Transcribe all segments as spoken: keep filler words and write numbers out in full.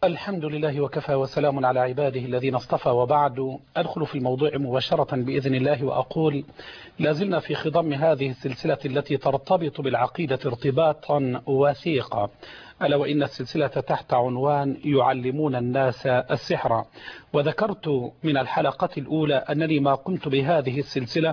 الحمد لله وكفى وسلام على عباده الذين اصطفى، وبعد أدخل في الموضوع مباشرة بإذن الله وأقول لازلنا في خضم هذه السلسلة التي ترتبط بالعقيدة ارتباطا وثيقا، ألا وإن السلسلة تحت عنوان يعلمون الناس السحر. وذكرت من الحلقة الأولى أنني ما قمت بهذه السلسلة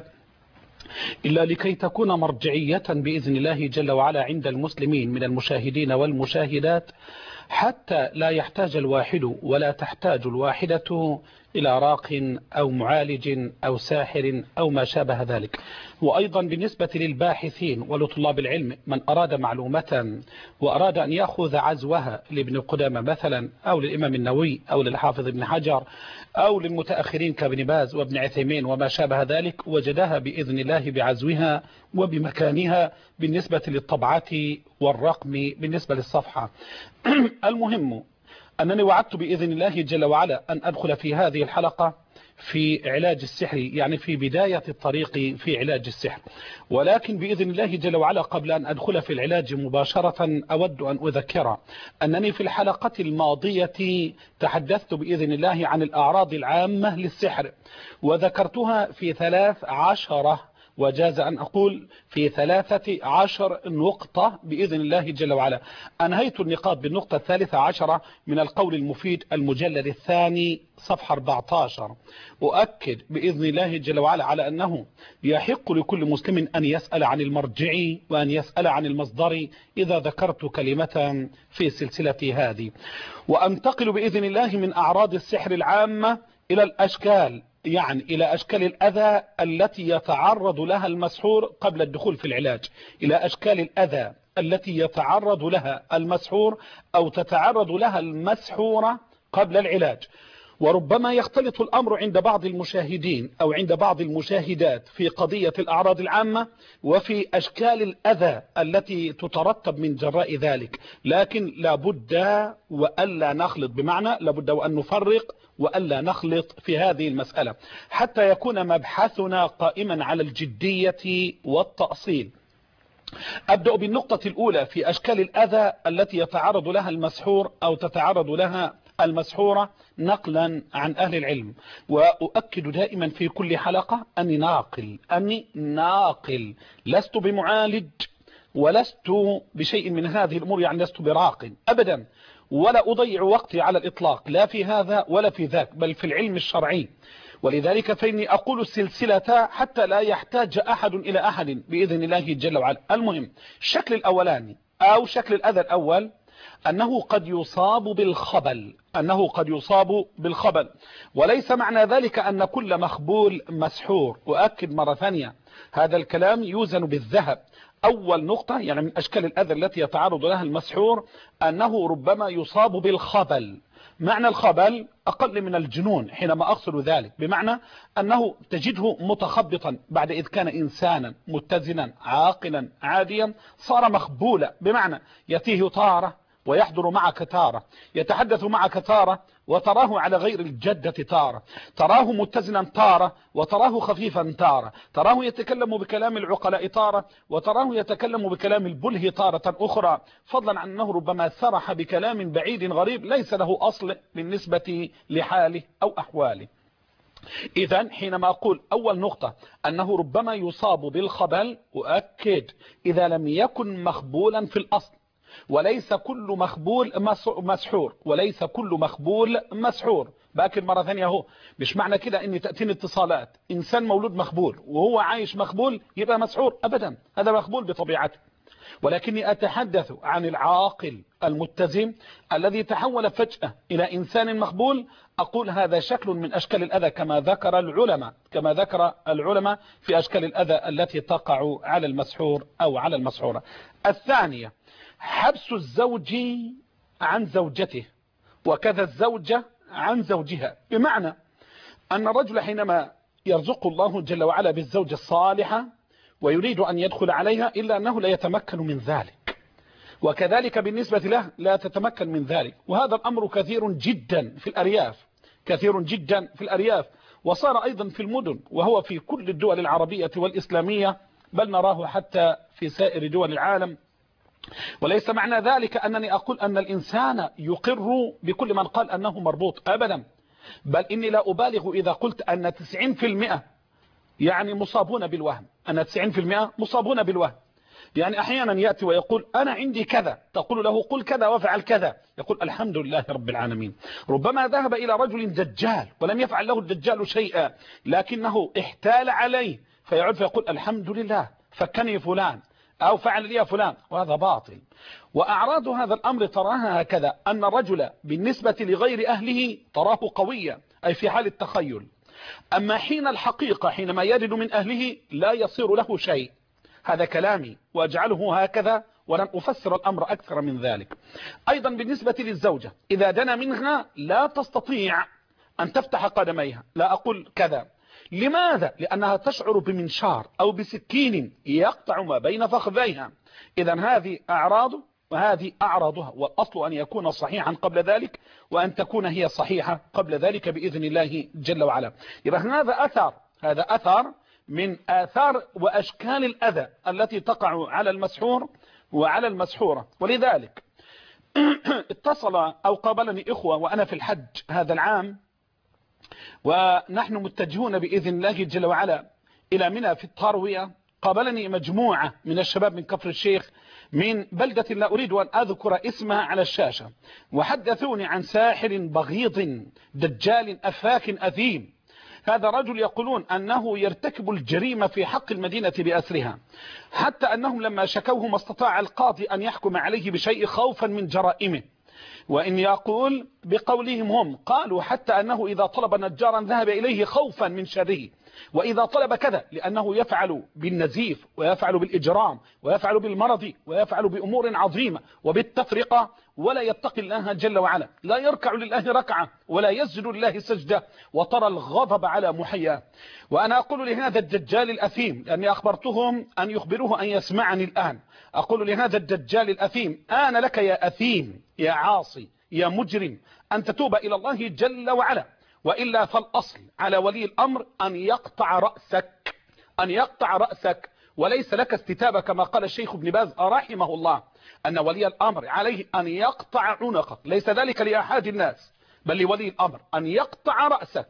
إلا لكي تكون مرجعية بإذن الله جل وعلا عند المسلمين من المشاهدين والمشاهدات، حتى لا يحتاج الواحد ولا تحتاج الواحدة إلى راق أو معالج أو ساحر أو ما شابه ذلك. وأيضا بالنسبة للباحثين ولطلاب العلم، من أراد معلومة وأراد أن يأخذ عزوها لابن قدامة مثلا أو للإمام النووي أو للحافظ ابن حجر أو للمتأخرين كابن باز وابن عثيمين وما شابه ذلك، وجدها بإذن الله بعزوها وبمكانها بالنسبة للطبعة والرقم بالنسبة للصفحة. المهم أنني وعدت بإذن الله جل وعلا أن أدخل في هذه الحلقة في علاج السحر، يعني في بداية الطريق في علاج السحر. ولكن بإذن الله جل وعلا قبل أن أدخل في العلاج مباشرة أود أن أذكر أنني في الحلقة الماضية تحدثت بإذن الله عن الأعراض العامة للسحر، وذكرتها في ثلاث عشرة وجاز أن أقول في ثلاثة عشر نقطة بإذن الله جل وعلا. أنهيت النقاط بالنقطة الثالثة عشرة من القول المفيد المجلد الثاني صفحة أربعة عشر. أؤكد بإذن الله جل وعلا على أنه يحق لكل مسلم أن يسأل عن المرجع وأن يسأل عن المصدر إذا ذكرت كلمة في سلسلة هذه. وأنتقل بإذن الله من أعراض السحر العامة إلى الأشكال، يعني إلى أشكال الأذى التي يتعرض لها المسحور قبل الدخول في العلاج، إلى أشكال الأذى التي يتعرض لها المسحور أو تتعرض لها المسحورة قبل العلاج. وربما يختلط الأمر عند بعض المشاهدين أو عند بعض المشاهدات في قضية الأعراض العامة وفي أشكال الأذى التي تترتب من جراء ذلك، لكن لابد وألا نخلط، بمعنى لابد وأن نفرق وألا نخلط في هذه المسألة حتى يكون مبحثنا قائما على الجدية والتأصيل. أبدأ بالنقطة الأولى في أشكال الأذى التي يتعرض لها المسحور أو تتعرض لها المسحورة نقلا عن أهل العلم. وأؤكد دائما في كل حلقة أني ناقل أني ناقل لست بمعالج ولست بشيء من هذه الأمور، يعني لست براق أبدا، ولا أضيع وقتي على الإطلاق لا في هذا ولا في ذاك، بل في العلم الشرعي. ولذلك فإني أقول السلسلة حتى لا يحتاج أحد إلى أحد بإذن الله جل وعلا. المهم الشكل الأولاني أو شكل الأذى الأول أنه قد يصاب بالخبل، أنه قد يصاب بالخبل، وليس معنى ذلك أن كل مخبول مسحور. وأكد مرة ثانية هذا الكلام يوزن بالذهب. أول نقطة يعني من أشكال الأذى التي يتعرض لها المسحور أنه ربما يصاب بالخبل. معنى الخبل أقل من الجنون حينما أقصد ذلك، بمعنى أنه تجده متخبطا بعد إذ كان إنسانا متزنا عاقلا عاديا صار مخبولا، بمعنى يتيه تارة ويحضر معك تارة، يتحدث معك تارة وتراه على غير الجدة تارة، تراه متزنا تارة وتراه خفيفا تارة، تراه يتكلم بكلام العقلاء تارة وتراه يتكلم بكلام البله تارة أخرى، فضلا عن أنه ربما سرح بكلام بعيد غريب ليس له أصل بالنسبة لحاله أو أحواله. إذن حينما أقول أول نقطة أنه ربما يصاب بالخبل، أؤكد إذا لم يكن مخبولا في الأصل، وليس كل مخبول مسحور، وليس كل مخبول مسحور. بأكد مرة ثانية اهو، مش معنى كده ان تأتيني اتصالات انسان مولود مخبول وهو عايش مخبول يبقى مسحور ابدا، هذا مخبول بطبيعته. ولكني اتحدث عن العاقل المتزن الذي تحول فجأة الى انسان مخبول، اقول هذا شكل من اشكال الاذى كما ذكر العلماء كما ذكر العلماء في اشكال الاذى التي تقع على المسحور او على المسحورة. الثانية حبس الزوج عن زوجته وكذا الزوجة عن زوجها، بمعنى أن الرجل حينما يرزق الله جل وعلا بالزوجة الصالحة ويريد أن يدخل عليها إلا أنه لا يتمكن من ذلك، وكذلك بالنسبة له لا تتمكن من ذلك. وهذا الأمر كثير جدا في الأرياف، كثير جدا في الأرياف، وصار أيضا في المدن، وهو في كل الدول العربية والإسلامية، بل نراه حتى في سائر دول العالم وليس معنى ذلك أنني أقول أن الإنسان يقر بكل من قال أنه مربوط أبدا، بل إني لا أبالغ إذا قلت أن تسعين في المئة يعني مصابون بالوهم، أن تسعين في المئة مصابون بالوهم. يعني أحيانا يأتي ويقول أنا عندي كذا، تقول له قل كذا وفعل كذا، يقول الحمد لله رب العالمين. ربما ذهب إلى رجل دجال ولم يفعل له الدجال شيئا، لكنه احتال عليه فيعود فيقول الحمد لله فكني فلان أو فعل لي فلان، وهذا باطل. وأعراض هذا الأمر تراها هكذا، أن الرجل بالنسبة لغير أهله تراه قويا أي في حال التخيل، أما حين الحقيقة حينما يرد من أهله لا يصير له شيء. هذا كلامي وأجعله هكذا ولن أفسر الأمر أكثر من ذلك. أيضا بالنسبة للزوجة إذا دنا منها لا تستطيع أن تفتح قدميها، لا أقول كذا. لماذا؟ لأنها تشعر بمنشار أو بسكين يقطع ما بين فخذيها. إذا هذه أعراض وهذه أعراضها، والأصل أن يكون صحيحا قبل ذلك وأن تكون هي صحيحة قبل ذلك بإذن الله جل وعلا. إذا هذا أثر هذا أثر من آثار وأشكال الأذى التي تقع على المسحور وعلى المسحورة. ولذلك اتصل أو قابلني إخوة وأنا في الحج هذا العام، ونحن متجهون بإذن الله جل وعلا إلى منى في التروية. قابلني مجموعة من الشباب من كفر الشيخ من بلدة لا أريد أن أذكر اسمها على الشاشة، وحدثوني عن ساحر بغيض دجال أفاك أثيم. هذا رجل يقولون أنه يرتكب الجريمة في حق المدينة بأسرها، حتى أنهم لما شكوه ما استطاع القاضي أن يحكم عليه بشيء خوفا من جرائمه. وإن يقول بقولهم هم قالوا حتى أنه إذا طلب نجارا ذهب إليه خوفا من شره، وإذا طلب كذا لأنه يفعل بالنزيف ويفعل بالإجرام ويفعل بالمرض ويفعل بأمور عظيمة وبالتفرقة، ولا يتقي الله جل وعلا، لا يركع لله ركعة ولا يسجد لله سجدة، وترى الغضب على محياه. وأنا أقول لهذا الدجال الأثيم، لأني أخبرتهم أن يخبروه أن يسمعني الآن، أقول لهذا الدجال الأثيم آن لك يا أثيم يا عاصي يا مجرم أن تتوب إلى الله جل وعلا، وإلا فالأصل على ولي الأمر أن يقطع رأسك أن يقطع رأسك وليس لك استتابة، كما قال الشيخ ابن باز رحمه الله أن ولي الأمر عليه أن يقطع عنقك، ليس ذلك لأحد الناس بل لولي الأمر أن يقطع رأسك،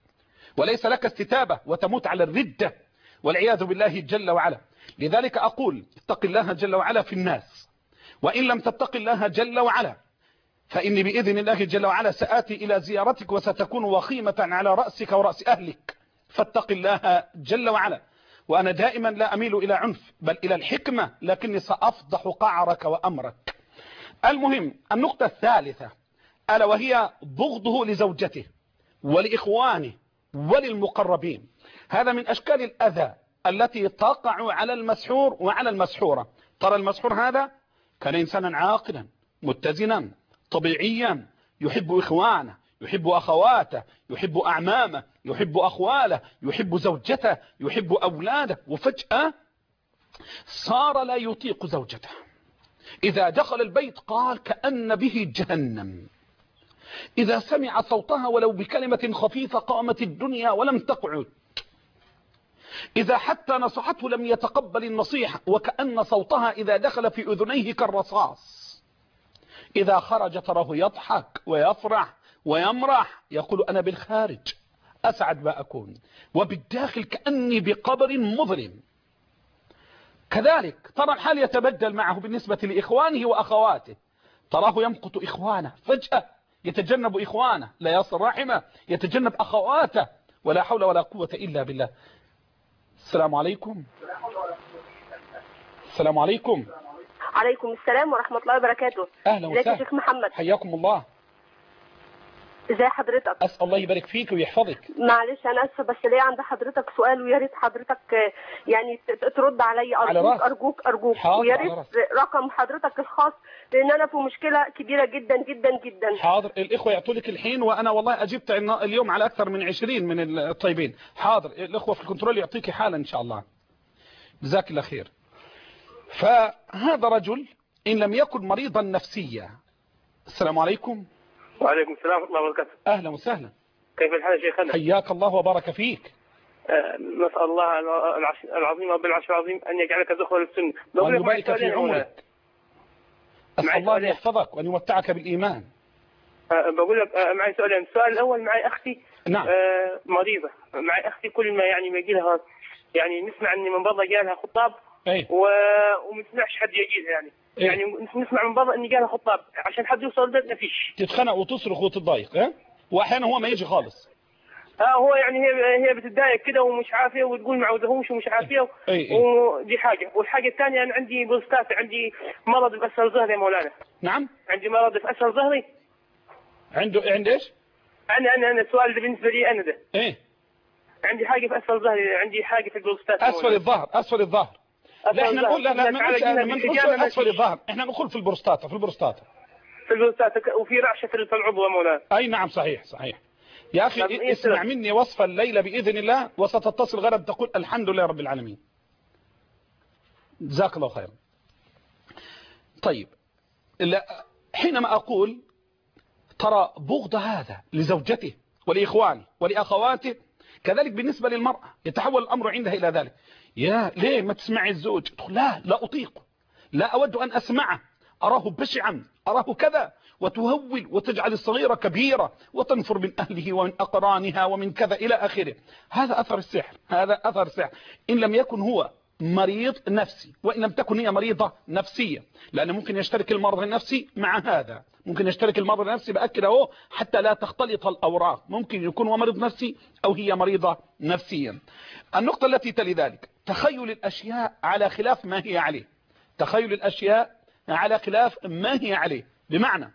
وليس لك استتابة وتموت على الردة والعياذ بالله جل وعلا. لذلك أقول اتق الله جل وعلا في الناس، وإن لم تتق الله جل وعلا فإني بإذن الله جل وعلا سآتي إلى زيارتك وستكون وخيمة على رأسك ورأس أهلك، فاتق الله جل وعلا. وأنا دائما لا أميل إلى عنف بل إلى الحكمة، لكني سأفضح قعرك وأمرك. المهم النقطة الثالثة ألا وهي بغضه لزوجته ولإخوانه وللمقربين. هذا من أشكال الأذى التي تقع على المسحور وعلى المسحورة. ترى المسحور هذا كان إنسانا عاقلا متزنا طبيعيا، يحب إخوانه، يحب أخواته، يحب أعمامه، يحب أخواله، يحب زوجته، يحب أولاده، وفجأة صار لا يطيق زوجته. إذا دخل البيت قال كأن به جهنم، إذا سمع صوتها ولو بكلمة خفيفة قامت الدنيا ولم تقعد، إذا حتى نصحته لم يتقبل النصيحة، وكأن صوتها إذا دخل في أذنيه كالرصاص. إذا خرج تراه يضحك ويفرح ويمرح، يقول أنا بالخارج أسعد ما أكون وبالداخل كأني بقبر مظلم. كذلك ترى الحال يتبدل معه بالنسبة لإخوانه وأخواته، تراه يمقت إخوانه، فجأة يتجنب إخوانه، لا يصل رحمه، يتجنب أخواته، ولا حول ولا قوة إلا بالله. السلام عليكم. السلام عليكم. عليكم السلام ورحمة الله وبركاته. أهلا وسهلا. ازيك يا شيخ محمد؟ حياكم الله. ازي حضرتك؟ أسأل الله يبارك فيك ويحفظك. معلش أنا أسفة بس ليا عند حضرتك سؤال، ويا ريت حضرتك يعني ترد علي، أرجوك أرجوك أرجوك، ويا ريت رقم حضرتك الخاص، لأن أنا في مشكلة كبيرة جدا جدا جدا. حاضر، الإخوة يعطوا لك الحين، وأنا والله أجبت اليوم على أكثر من عشرين من الطيبين. حاضر، الإخوة في الكنترول يعطيك حالا إن شاء الله. جزاك الله خير. فهذا رجل إن لم يكن مريضا نفسيا. السلام عليكم. وعليكم السلام ورحمة الله وبركاته. أهلا وسهلا. كيف الحال يا شيخنا؟ حياك الله وبارك فيك. أه نسأل الله العظيم رب العرش العظيم أن يجعلك ذخر للسنة. وأن يبارك في عمرك. أسأل الله أن يحفظك وأن يمتعك بالإيمان. أه بقول لك أه معي سؤالين. السؤال الأول معي أختي نعم. أه مريضة. معي أختي كل ما يعني ما يجي لها يعني نسمع إن من برا جالها خطاب أي. و... وما نسمعش حد يجيها يعني أي. يعني نسمع من برا إن جالها خطاب عشان حد يوصل لبيتنا فيش. تتخنق وتصرخ وتتضايق ها؟ وأحيانا هو ما يجي خالص. اه هو يعني هي هي بتتضايق كده ومش عافيه وتقول ما عودهوش ومش عافيه. أي. أي. ودي حاجه. والحاجه الثانيه انا عندي بروستات، عندي مرض في اسفل ظهري يا مولانا. نعم. عندي مرض في اسفل ظهري. عنده عند ايش؟ انا انا انا السؤال ده بالنسبه لي انا ده. ايه؟ عندي حاجه في اسفل ظهري، عندي حاجه في البروستات. اسفل الظهر، اسفل الظهر. لا احنا نقول لا لا ما نقولش اسفل الظهر، احنا نقول في البروستاتا، في البروستاتا. في البروستاتا وفي رعشه في العضو يا مولانا. اي نعم صحيح صحيح. يا اخي اسمع مني وصفه الليله باذن الله، وستتصل غدا تقول الحمد لله رب العالمين. جزاك الله خيرا. طيب لا حينما اقول ترى بغض هذا لزوجته ولإخوانه ولأخواته، كذلك بالنسبة للمرأة يتحول الأمر عندها إلى ذلك. يا ليه ما تسمعي الزوج؟ تقول لا لا أطيق، لا أود أن أسمعه، أراه بشعا، أراه كذا، وتهول وتجعل الصغيرة كبيرة وتنفر من أهله ومن أقرانها ومن كذا إلى آخره. هذا أثر السحر، هذا أثر السحر إن لم يكن هو مريض نفسي، وإن لم تكن هي مريضة نفسية، لأن ممكن يشترك المرض النفسي مع هذا، ممكن يشترك المرض النفسي بأكد اهو حتى لا تختلط الأوراق، ممكن يكون هو مريض نفسي أو هي مريضة نفسيا. النقطة التي تلي ذلك تخيل الأشياء على خلاف ما هي عليه، تخيل الأشياء على خلاف ما هي عليه، بمعنى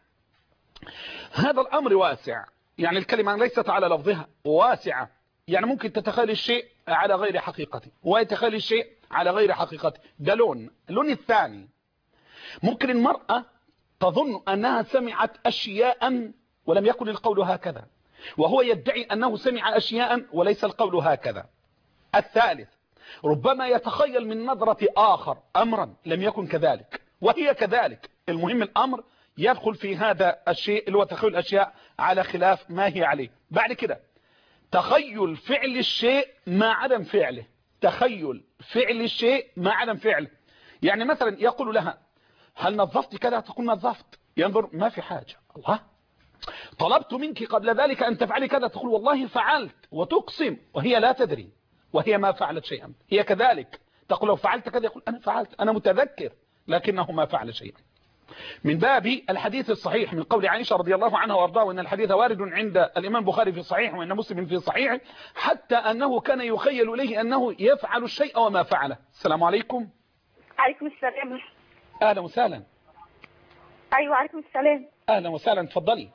هذا الأمر واسع، يعني الكلمة ليست على لفظها واسعة، يعني ممكن تتخيل الشيء على غير حقيقته ويتخيل الشيء على غير حقيقته. ده لون. اللون الثاني ممكن المرأة تظن أنها سمعت أشياء ولم يكن القول هكذا، وهو يدعي أنه سمع أشياء وليس القول هكذا. الثالث ربما يتخيل من نظرة آخر أمرا لم يكن كذلك وهي كذلك. المهم الأمر يدخل في هذا الشيء اللي هو تخيل الأشياء على خلاف ما هي عليه. بعد كده تخيل فعل الشيء مع عدم فعله، تخيل فعل الشيء مع عدم فعله. يعني مثلا يقول لها هل نظفت كذا؟ تقول نظفت. ينظر ما في حاجة. الله، طلبت منك قبل ذلك أن تفعلي كذا، تقول والله فعلت، وتقسم وهي لا تدري وهي ما فعلت شيئا. هي كذلك تقول لو فعلت كذا يقول أنا فعلت، أنا متذكر، لكنه ما فعل شيئا. من باب الحديث الصحيح من قول عائشة رضي الله عنها وارضاه وان الحديث وارد عند الإمام البخاري في صحيح وان مسلم في صحيح، حتى أنه كان يخيل إليه أنه يفعل الشيء وما فعله. السلام عليكم. عليكم السلام. أهلا وسهلا. أيوة عليكم السلام. أهلا وسهلا، تفضلي.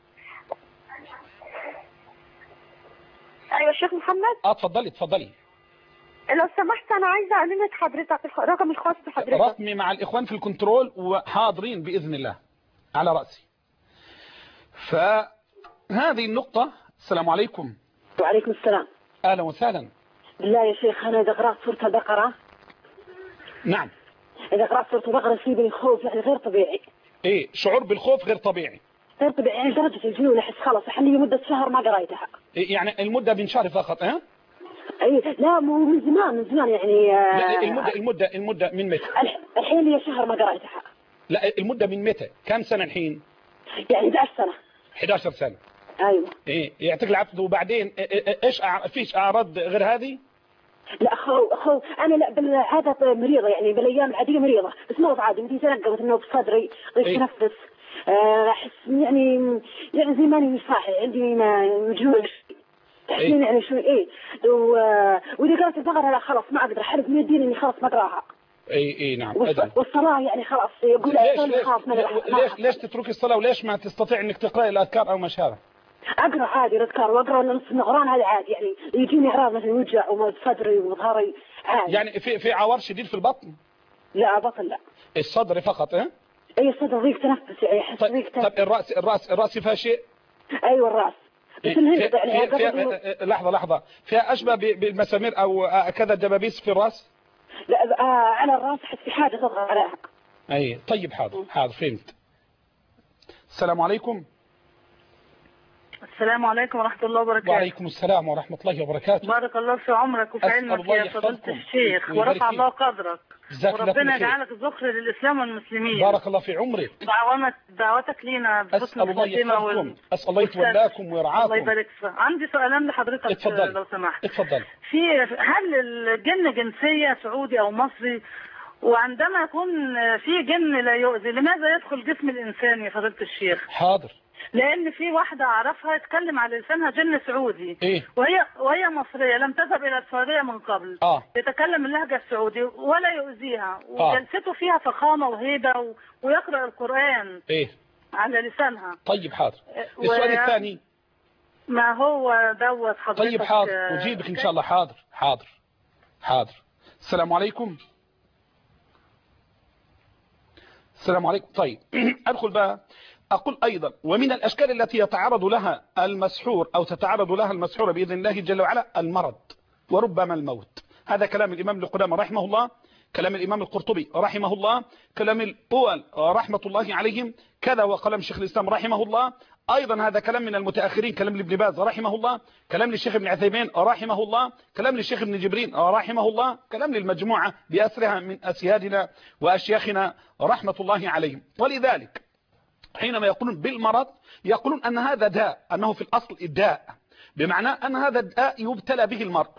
أيوة الشيخ محمد. اه تفضلي تفضلي. لو سمحت أنا عايزة أعلمك حضرتك الرقم الخاص بحضرتك. رقمي مع الإخوان في الكنترول وحاضرين بإذن الله على رأسي. فهذه النقطة. السلام عليكم. وعليكم السلام. أهلا وسهلا. بالله يا شيخ أنا إذا قرأت سورة البقرة. نعم. إذا قرأت سورة البقرة يصيبني خوف يعني غير طبيعي. إيه شعور بالخوف غير طبيعي. غير طبيعي يعني درجة الجنون أحس خلاص حلي مدة شهر ما قرأتها. إيه يعني المدة من شهر فقط ها؟ أي لا مو من زمان من زمان يعني. لا المدة المدة المدة من متى؟ الحين لي شهر ما قرأتها. لا المدة من متى؟ كم سنة الحين؟ يعني أحد عشر سنة. أحد عشر سنة. أيوة. إيه يعطيك العافية. وبعدين إيش فيش أعراض غير هذه؟ لا أخو أخو أنا لا بالعادة مريضة يعني بالأيام العادية مريضة بس موت عادي بدي تنقبت إنه بصدري غير إيه؟ تنفس أحس يعني يعني زي ماني مش صاحي عندي مجنون تحسين يعني شوي ايه واذا قرأت البقرة لا خلاص ما اقدر حرف من الدين اني خلاص ما اقراها. اي اي نعم. والصلاة يعني خلاص يقول ليش ليش, ليش ليش تتركي الصلاة وليش ما تستطيع انك تقرأي الاذكار او ما شابه؟ اقرا عادي الاذكار واقرا نص القرآن هذا عادي يعني يجيني اعراض مثلا وجع وصدري وظهري عادي. يعني في في عوار شديد في البطن؟ لا بطن لا. الصدر فقط ها؟ اي الصدر ضيق تنفس يعني احس ضيق تنفس. طيب الراس الراس الراس فيها شيء؟ ايوه الراس. بس في في في لحظة لحظة فيها أشبه بالمسامير أو كذا دبابيس في الرأس؟ لا آه على الرأس حس في حاجة تضغط عليها. أي طيب حاضر حاضر فهمت. السلام عليكم. السلام عليكم ورحمة الله وبركاته. وعليكم السلام ورحمة الله وبركاته. بارك الله في عمرك وفي علمك يا فضيلة الشيخ، ورفع الله قدرك، وربنا يجعلك ذخر للإسلام والمسلمين. بارك الله في عمرك. دعواتك دعواتك لينا بحسن الخاتمة وال... أسأل الله يتولاكم ويرعاكم. الله يبارك فيك. عندي سؤالين لحضرتك اتفضل. لو سمحت. اتفضل. في هل الجن جنسية سعودي أو مصري؟ وعندما يكون في جن لا يؤذي لماذا يدخل جسم الإنسان يا فضيلة الشيخ؟ حاضر. لان في واحده اعرفها تتكلم على لسانها جن سعودي. إيه؟ وهي وهي مصريه لم تذهب الى السعوديه من قبل. آه. يتكلم اللهجه السعودي ولا يؤذيها، وجلسته فيها فخامه وهيبه و... ويقرا القران إيه؟ على لسانها. طيب حاضر. السؤال و... الثاني ما هو دوت حضرتك. طيب حاضر اجيبك ان شاء الله. حاضر حاضر حاضر. السلام عليكم. السلام عليكم. طيب ادخل بقى أقول أيضا ومن الأشكال التي يتعرض لها المسحور أو تتعرض لها المسحورة بإذن الله جل وعلا المرض وربما الموت. هذا كلام الإمام القدامى رحمه الله، كلام الإمام القرطبي رحمه الله، كلام الأول رحمة الله عليهم، كذا وكلام شيخ الإسلام رحمه الله. أيضا هذا كلام من المتأخرين، كلام لابن باز رحمه الله، كلام للشيخ ابن عثيمين رحمه الله، كلام للشيخ ابن جبرين رحمه الله، كلام للمجموعة بأسرها من أسيادنا وأشياخنا رحمة الله عليهم. ولذلك حينما يقولون بالمرض يقولون أن هذا داء، أنه في الأصل الداء، بمعنى أن هذا الداء يبتلى به المرء،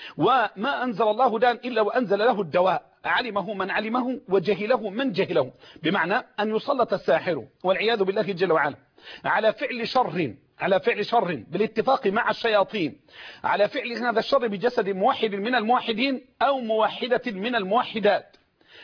وما أنزل الله داء إلا وأنزل له الدواء، علمه من علمه وجهله من جهله، بمعنى أن يسلط الساحر والعياذ بالله جل وعلا على فعل شر على فعل شر بالاتفاق مع الشياطين، على فعل هذا الشر بجسد موحد من الموحدين أو موحدة من الموحدات،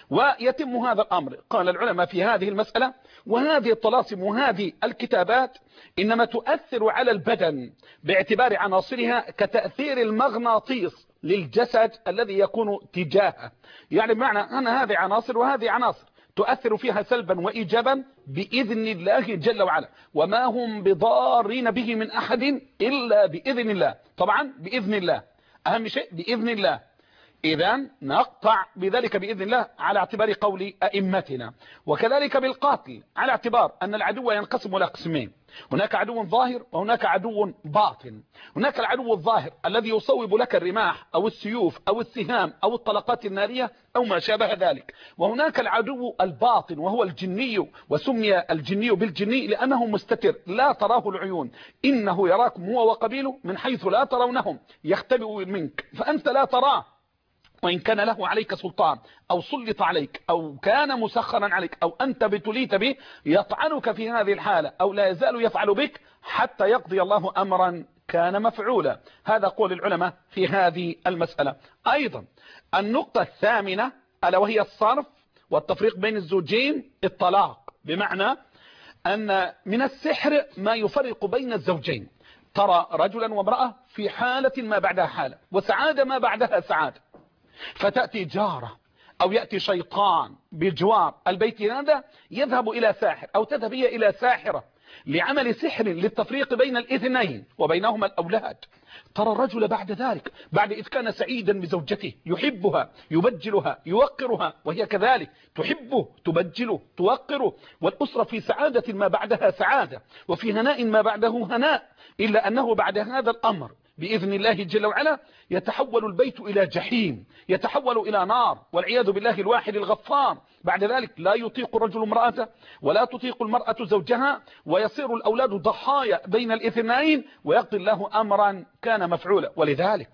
ويتم هذا الأمر. قال العلماء في هذه المسألة وهذه الطلاسم وهذه الكتابات إنما تؤثر على البدن باعتبار عناصرها كتأثير المغناطيس للجسد الذي يكون تجاهه، يعني بمعنى أن هذه عناصر وهذه عناصر تؤثر فيها سلبا وإيجابا بإذن الله جل وعلا، وما هم بضارين به من أحد إلا بإذن الله. طبعا بإذن الله، أهم شيء بإذن الله. إذن نقطع بذلك بإذن الله على اعتبار قول أئمتنا. وكذلك بالقاتل على اعتبار أن العدو ينقسم إلى قسمين، هناك عدو ظاهر وهناك عدو باطن. هناك العدو الظاهر الذي يصوب لك الرماح أو السيوف أو السهام أو الطلقات النارية أو ما شابه ذلك، وهناك العدو الباطن وهو الجني، وسمي الجني بالجني لأنه مستتر لا تراه العيون، إنه يراكم هو وقبيله من حيث لا ترونهم، يختبئ منك فأنت لا تراه، وإن كان له عليك سلطان أو سلط عليك أو كان مسخرا عليك أو أنت بتليت به يطعنك في هذه الحالة أو لا يزال يفعل بك حتى يقضي الله أمرا كان مفعولا. هذا قول العلماء في هذه المسألة. أيضا النقطة الثامنة ألا وهي الصرف والتفريق بين الزوجين، الطلاق، بمعنى أن من السحر ما يفرق بين الزوجين. ترى رجلا وامرأة في حالة ما بعدها حالة وسعادة ما بعدها سعادة، فتأتي جارة أو يأتي شيطان بجوار البيت هذا يذهب إلى ساحر أو تذهب هي إلى ساحرة لعمل سحر للتفريق بين الاثنين وبينهما الأولاد. ترى الرجل بعد ذلك بعد إذ كان سعيدا بزوجته يحبها يبجلها يوقرها، وهي كذلك تحبه تبجله توقره، والأسرة في سعادة ما بعدها سعادة وفي هناء ما بعده هناء، إلا أنه بعد هذا الأمر بإذن الله جل وعلا يتحول البيت إلى جحيم، يتحول إلى نار والعياذ بالله الواحد الغفار. بعد ذلك لا يطيق الرجل امرأته ولا تطيق المرأة زوجها، ويصير الأولاد ضحايا بين الاثنين ويقضي الله أمرا كان مفعولا. ولذلك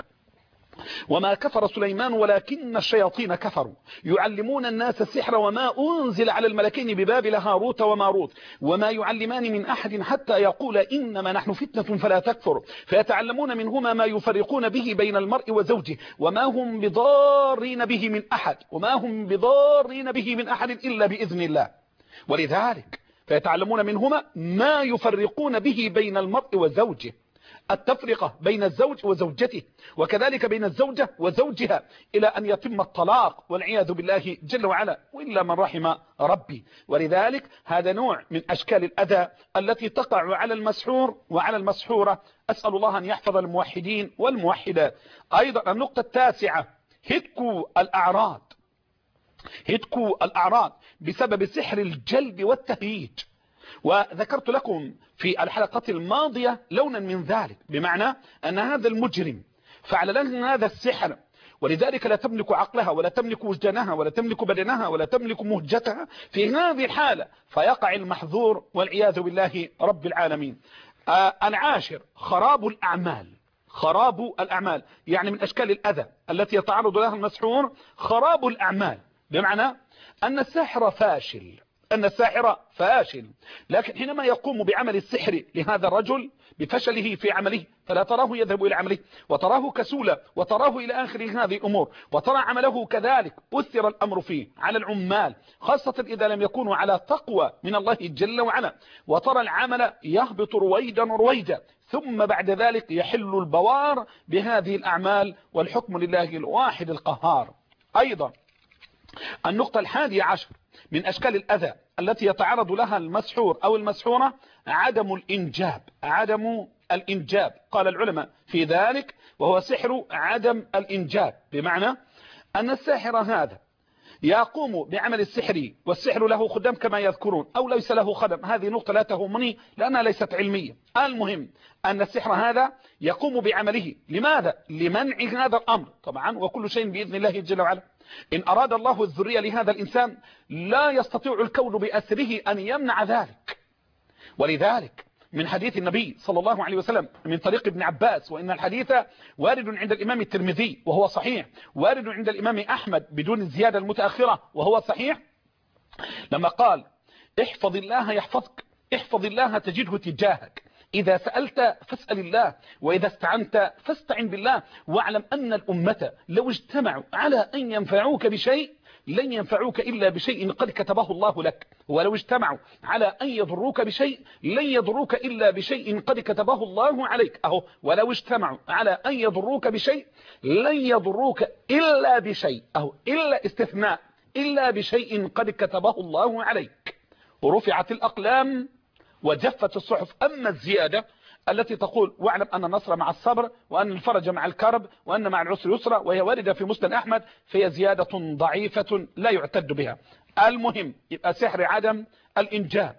وما كفر سليمان ولكن الشياطين كفروا يعلمون الناس السحر وما أنزل على الملكين ببابل هاروت وماروت وما يعلمان من أحد حتى يقول إنما نحن فتنة فلا تكفر، فيتعلمون منهما ما يفرقون به بين المرء وزوجه وما هم بضارين به من أحد وما هم بضارين به من أحد إلا بإذن الله. ولذلك فيتعلمون منهما ما يفرقون به بين المرء وزوجه، التفرقة بين الزوج وزوجته وكذلك بين الزوجة وزوجها إلى أن يتم الطلاق والعياذ بالله جل وعلا، وإلا من رحم ربي. ولذلك هذا نوع من أشكال الأذى التي تقع على المسحور وعلى المسحورة. أسأل الله أن يحفظ الموحدين والموحدات. أيضا النقطة التاسعة هتكو الأعراض هتكو الأعراض بسبب سحر الجلب والتهييج. وذكرت لكم في الحلقة الماضية لونا من ذلك، بمعنى أن هذا المجرم فعل لنا هذا السحر، ولذلك لا تملك عقلها ولا تملك وجدانها ولا تملك بدنها ولا تملك مهجتها في هذه الحالة، فيقع المحظور والعياذ بالله رب العالمين. آه العاشر خراب الأعمال. خراب الأعمال يعني من أشكال الأذى التي يتعرض لها المسحور خراب الأعمال، بمعنى أن الساحر فاشل، أن الساحر فاشل، لكن حينما يقوم بعمل السحر لهذا الرجل بفشله في عمله فلا تراه يذهب إلى عمله، وتراه كسولا، وتراه إلى آخر هذه الأمور، وترى عمله كذلك أثر الأمر فيه على العمال، خاصة إذا لم يكونوا على تقوى من الله جل وعلا، وترى العمل يهبط رويدا رويدا، ثم بعد ذلك يحل البوار بهذه الأعمال، والحكم لله الواحد القهار. أيضا النقطة الحادية عشر من أشكال الأذى التي يتعرض لها المسحور أو المسحورة عدم الإنجاب. عدم الإنجاب قال العلماء في ذلك وهو سحر عدم الإنجاب، بمعنى أن الساحر هذا يقوم بعمل السحر، والسحر له خدام كما يذكرون أو ليس له خدم، هذه نقطة لا تهمني لأنها ليست علمية. المهم أن السحر هذا يقوم بعمله، لماذا؟ لمنع هذا الأمر طبعا، وكل شيء بإذن الله جل وعلا. إن أراد الله الذرية لهذا الإنسان لا يستطيع الكون بأسره أن يمنع ذلك. ولذلك من حديث النبي صلى الله عليه وسلم من طريق ابن عباس، وإن الحديث وارد عند الإمام الترمذي وهو صحيح، وارد عند الإمام أحمد بدون الزيادة المتأخرة وهو صحيح، لما قال احفظ الله يحفظك، احفظ الله تجده تجاهك، إذا سألت فاسأل الله، وإذا استعنت فاستعن بالله، واعلم أن الأمة لو اجتمعوا على أن ينفعوك بشيء لن ينفعوك إلا بشيء قد كتبه الله لك، ولو اجتمعوا على أن يضروك بشيء لن يضروك إلا بشيء قد كتبه الله عليك. أهو ولو اجتمعوا على أن يضروك بشيء لن يضروك إلا بشيء، أهو إلا استثناء، إلا بشيء قد كتبه الله عليك. ورفعت الأقلام وجفت الصحف. أما الزيادة التي تقول واعلم أن النصر مع الصبر، وأن الفرج مع الكرب، وأن مع العسر يسرا، وهي واردة في مسند أحمد، فهي زيادة ضعيفة لا يعتد بها. المهم يبقى سحر عدم الإنجاب،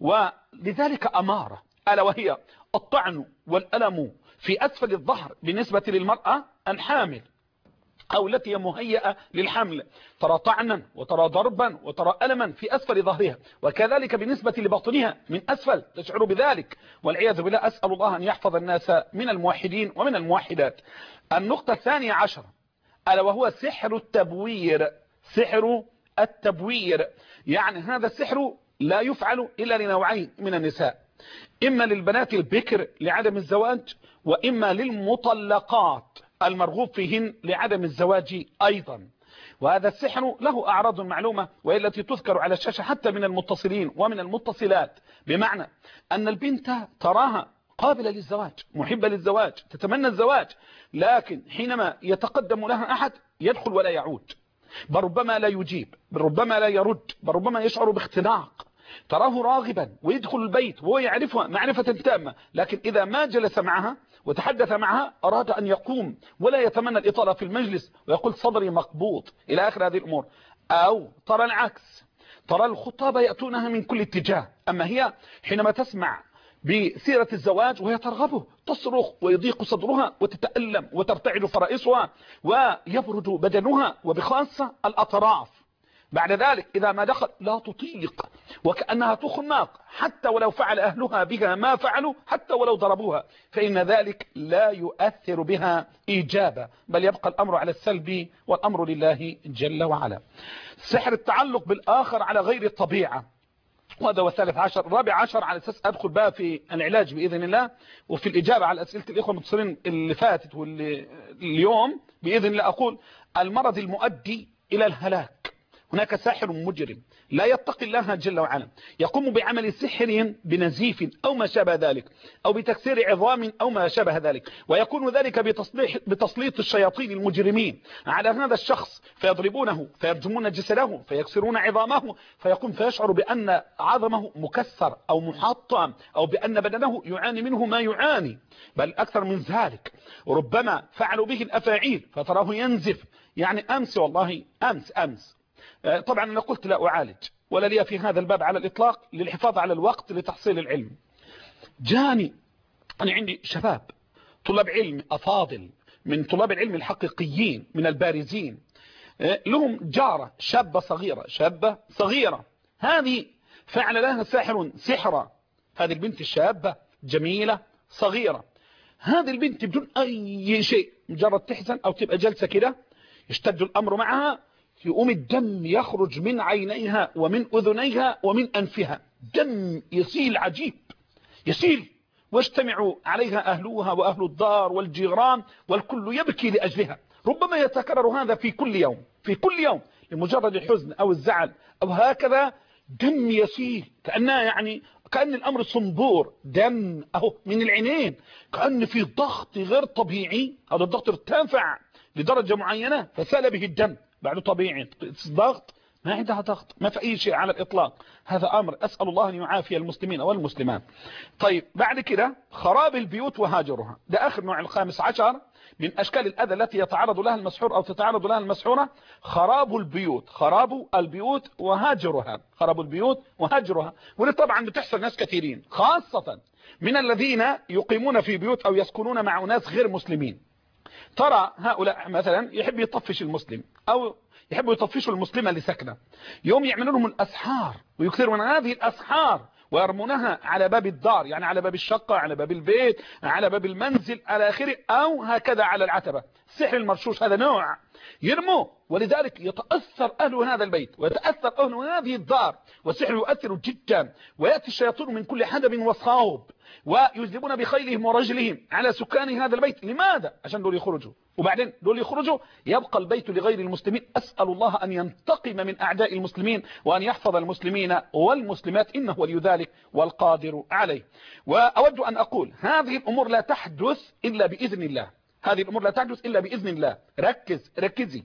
ولذلك أمارة ألا وهي الطعن والألم في أسفل الظهر بالنسبة للمرأة الحامل أو التي مهيئة للحمل، ترى طعنا وترى ضربا وترى ألما في أسفل ظهرها، وكذلك بالنسبة لبطنها من أسفل تشعر بذلك، والعياذ بالله. أسأل الله أن يحفظ الناس من الموحدين ومن الموحدات. النقطة الثانية عشر ألا وهو سحر التبوير. سحر التبوير يعني هذا السحر لا يفعل إلا لنوعين من النساء، إما للبنات البكر لعدم الزواج، وإما للمطلقات المرغوب فيهن لعدم الزواج أيضا. وهذا السحر له أعراض معلومة، وهي التي تذكر على الشاشة حتى من المتصلين ومن المتصلات، بمعنى أن البنت تراها قابلة للزواج، محبة للزواج، تتمنى الزواج، لكن حينما يتقدم لها أحد يدخل ولا يعود، بل ربما لا يجيب، بل ربما لا يرد، بل ربما يشعر باختناق، تراه راغبا ويدخل البيت وهو يعرفها معرفة تامة، لكن إذا ما جلس معها وتحدث معها أراد أن يقوم ولا يتمنى الإطالة في المجلس، ويقول صدري مقبوض إلى آخر هذه الأمور. أو ترى العكس، ترى الخطاب يأتونها من كل اتجاه، أما هي حينما تسمع بسيرة الزواج وهي ترغبه تصرخ ويضيق صدرها وتتألم وترتعد فرائصها ويبرد بدنها، وبخاصة الأطراف. بعد ذلك إذا ما دخل لا تطيق، وكأنها تخنق، حتى ولو فعل أهلها بها ما فعلوا، حتى ولو ضربوها، فإن ذلك لا يؤثر بها إيجابا، بل يبقى الأمر على السلب، والأمر لله جل وعلا. سحر التعلق بالآخر على غير الطبيعة، وهذا هو الثالث عشر. الرابع عشر على أساس أدخل بقى في العلاج بإذن الله، وفي الإجابة على أسئلة الإخوة المتصلين اللي فاتت واليوم بإذن الله، أقول المرض المؤدي إلى الهلاك. هناك ساحر مجرم لا يتقي الله جل وعلا، يقوم بعمل سحر بنزيف أو ما شابه ذلك، أو بتكسير عظام أو ما شابه ذلك، ويكون ذلك بتسليط الشياطين المجرمين على هذا الشخص، فيضربونه فيرجمون جسده فيكسرون عظامه، فيقوم فيشعر بأن عظمه مكسر أو محطم، أو بأن بدنه يعاني منه ما يعاني، بل أكثر من ذلك، ربما فعلوا به الأفاعيل فتراه ينزف. يعني أمس والله أمس أمس طبعا أنا قلت لا أعالج، ولا لي في هذا الباب على الإطلاق للحفاظ على الوقت لتحصيل العلم. جاني أنا عندي شباب طلاب علم أفاضل من طلاب العلم الحقيقيين من البارزين، لهم جارة شابة صغيرة شابة صغيرة هذه فعل لها ساحر سحرا. هذه البنت الشابة جميلة صغيرة، هذه البنت بدون أي شيء مجرد تحزن أو تبقى جلسة كده يشتد الأمر معها، يقوم الدم يخرج من عينيها ومن أذنيها ومن أنفها، دم يسيل عجيب يسيل، واجتمعوا عليها أهلوها وأهل الدار والجيران والكل يبكي لأجلها. ربما يتكرر هذا في كل يوم في كل يوم لمجرد الحزن أو الزعل أو هكذا، دم يسيل كأنها يعني كأن الأمر صنبور دم أهو من العينين، كأن في ضغط غير طبيعي، هذا الضغط ارتفع لدرجة معينة فسال به الدم بعد طبيعي ضغط، ما عندها ضغط ما في أي شيء على الإطلاق. هذا أمر أسأل الله أن يعافي المسلمين والمسلمات. طيب بعد كده خراب البيوت وهاجرها، ده آخر نوع الخامس عشر من أشكال الأذى التي يتعرض لها المسحور أو تتعرض لها المسحورة، خراب البيوت خراب البيوت وهاجرها خراب البيوت وهاجرها. ودي طبعا بتحصل ناس كثيرين خاصة من الذين يقيمون في بيوت أو يسكنون مع ناس غير مسلمين. ترى هؤلاء مثلا يحب يطفش المسلم أو يحبوا يطفشوا المسلمة اللي سكنه، يوم يعملوا لهم الأسحار ويكثروا من هذه الأسحار ويرمونها على باب الدار، يعني على باب الشقة على باب البيت على باب المنزل على آخره، أو هكذا على العتبة. السحر المرشوش هذا نوع يرموه، ولذلك يتأثر أهل هذا البيت ويتأثر أهل هذه الدار، والسحر يؤثر جدا، ويأتي الشياطين من كل حدب وصوب ويجذبون بخيلهم ورجلهم على سكان هذا البيت. لماذا؟ عشان دول يخرجوا، وبعدين دول يخرجوا يبقى البيت لغير المسلمين. أسأل الله أن ينتقم من أعداء المسلمين وأن يحفظ المسلمين والمسلمات، إنه ولي ذلك والقادر عليه. وأود أن أقول هذه الأمور لا تحدث إلا بإذن الله، هذه الأمور لا تحدث إلا بإذن الله. ركز ركزي،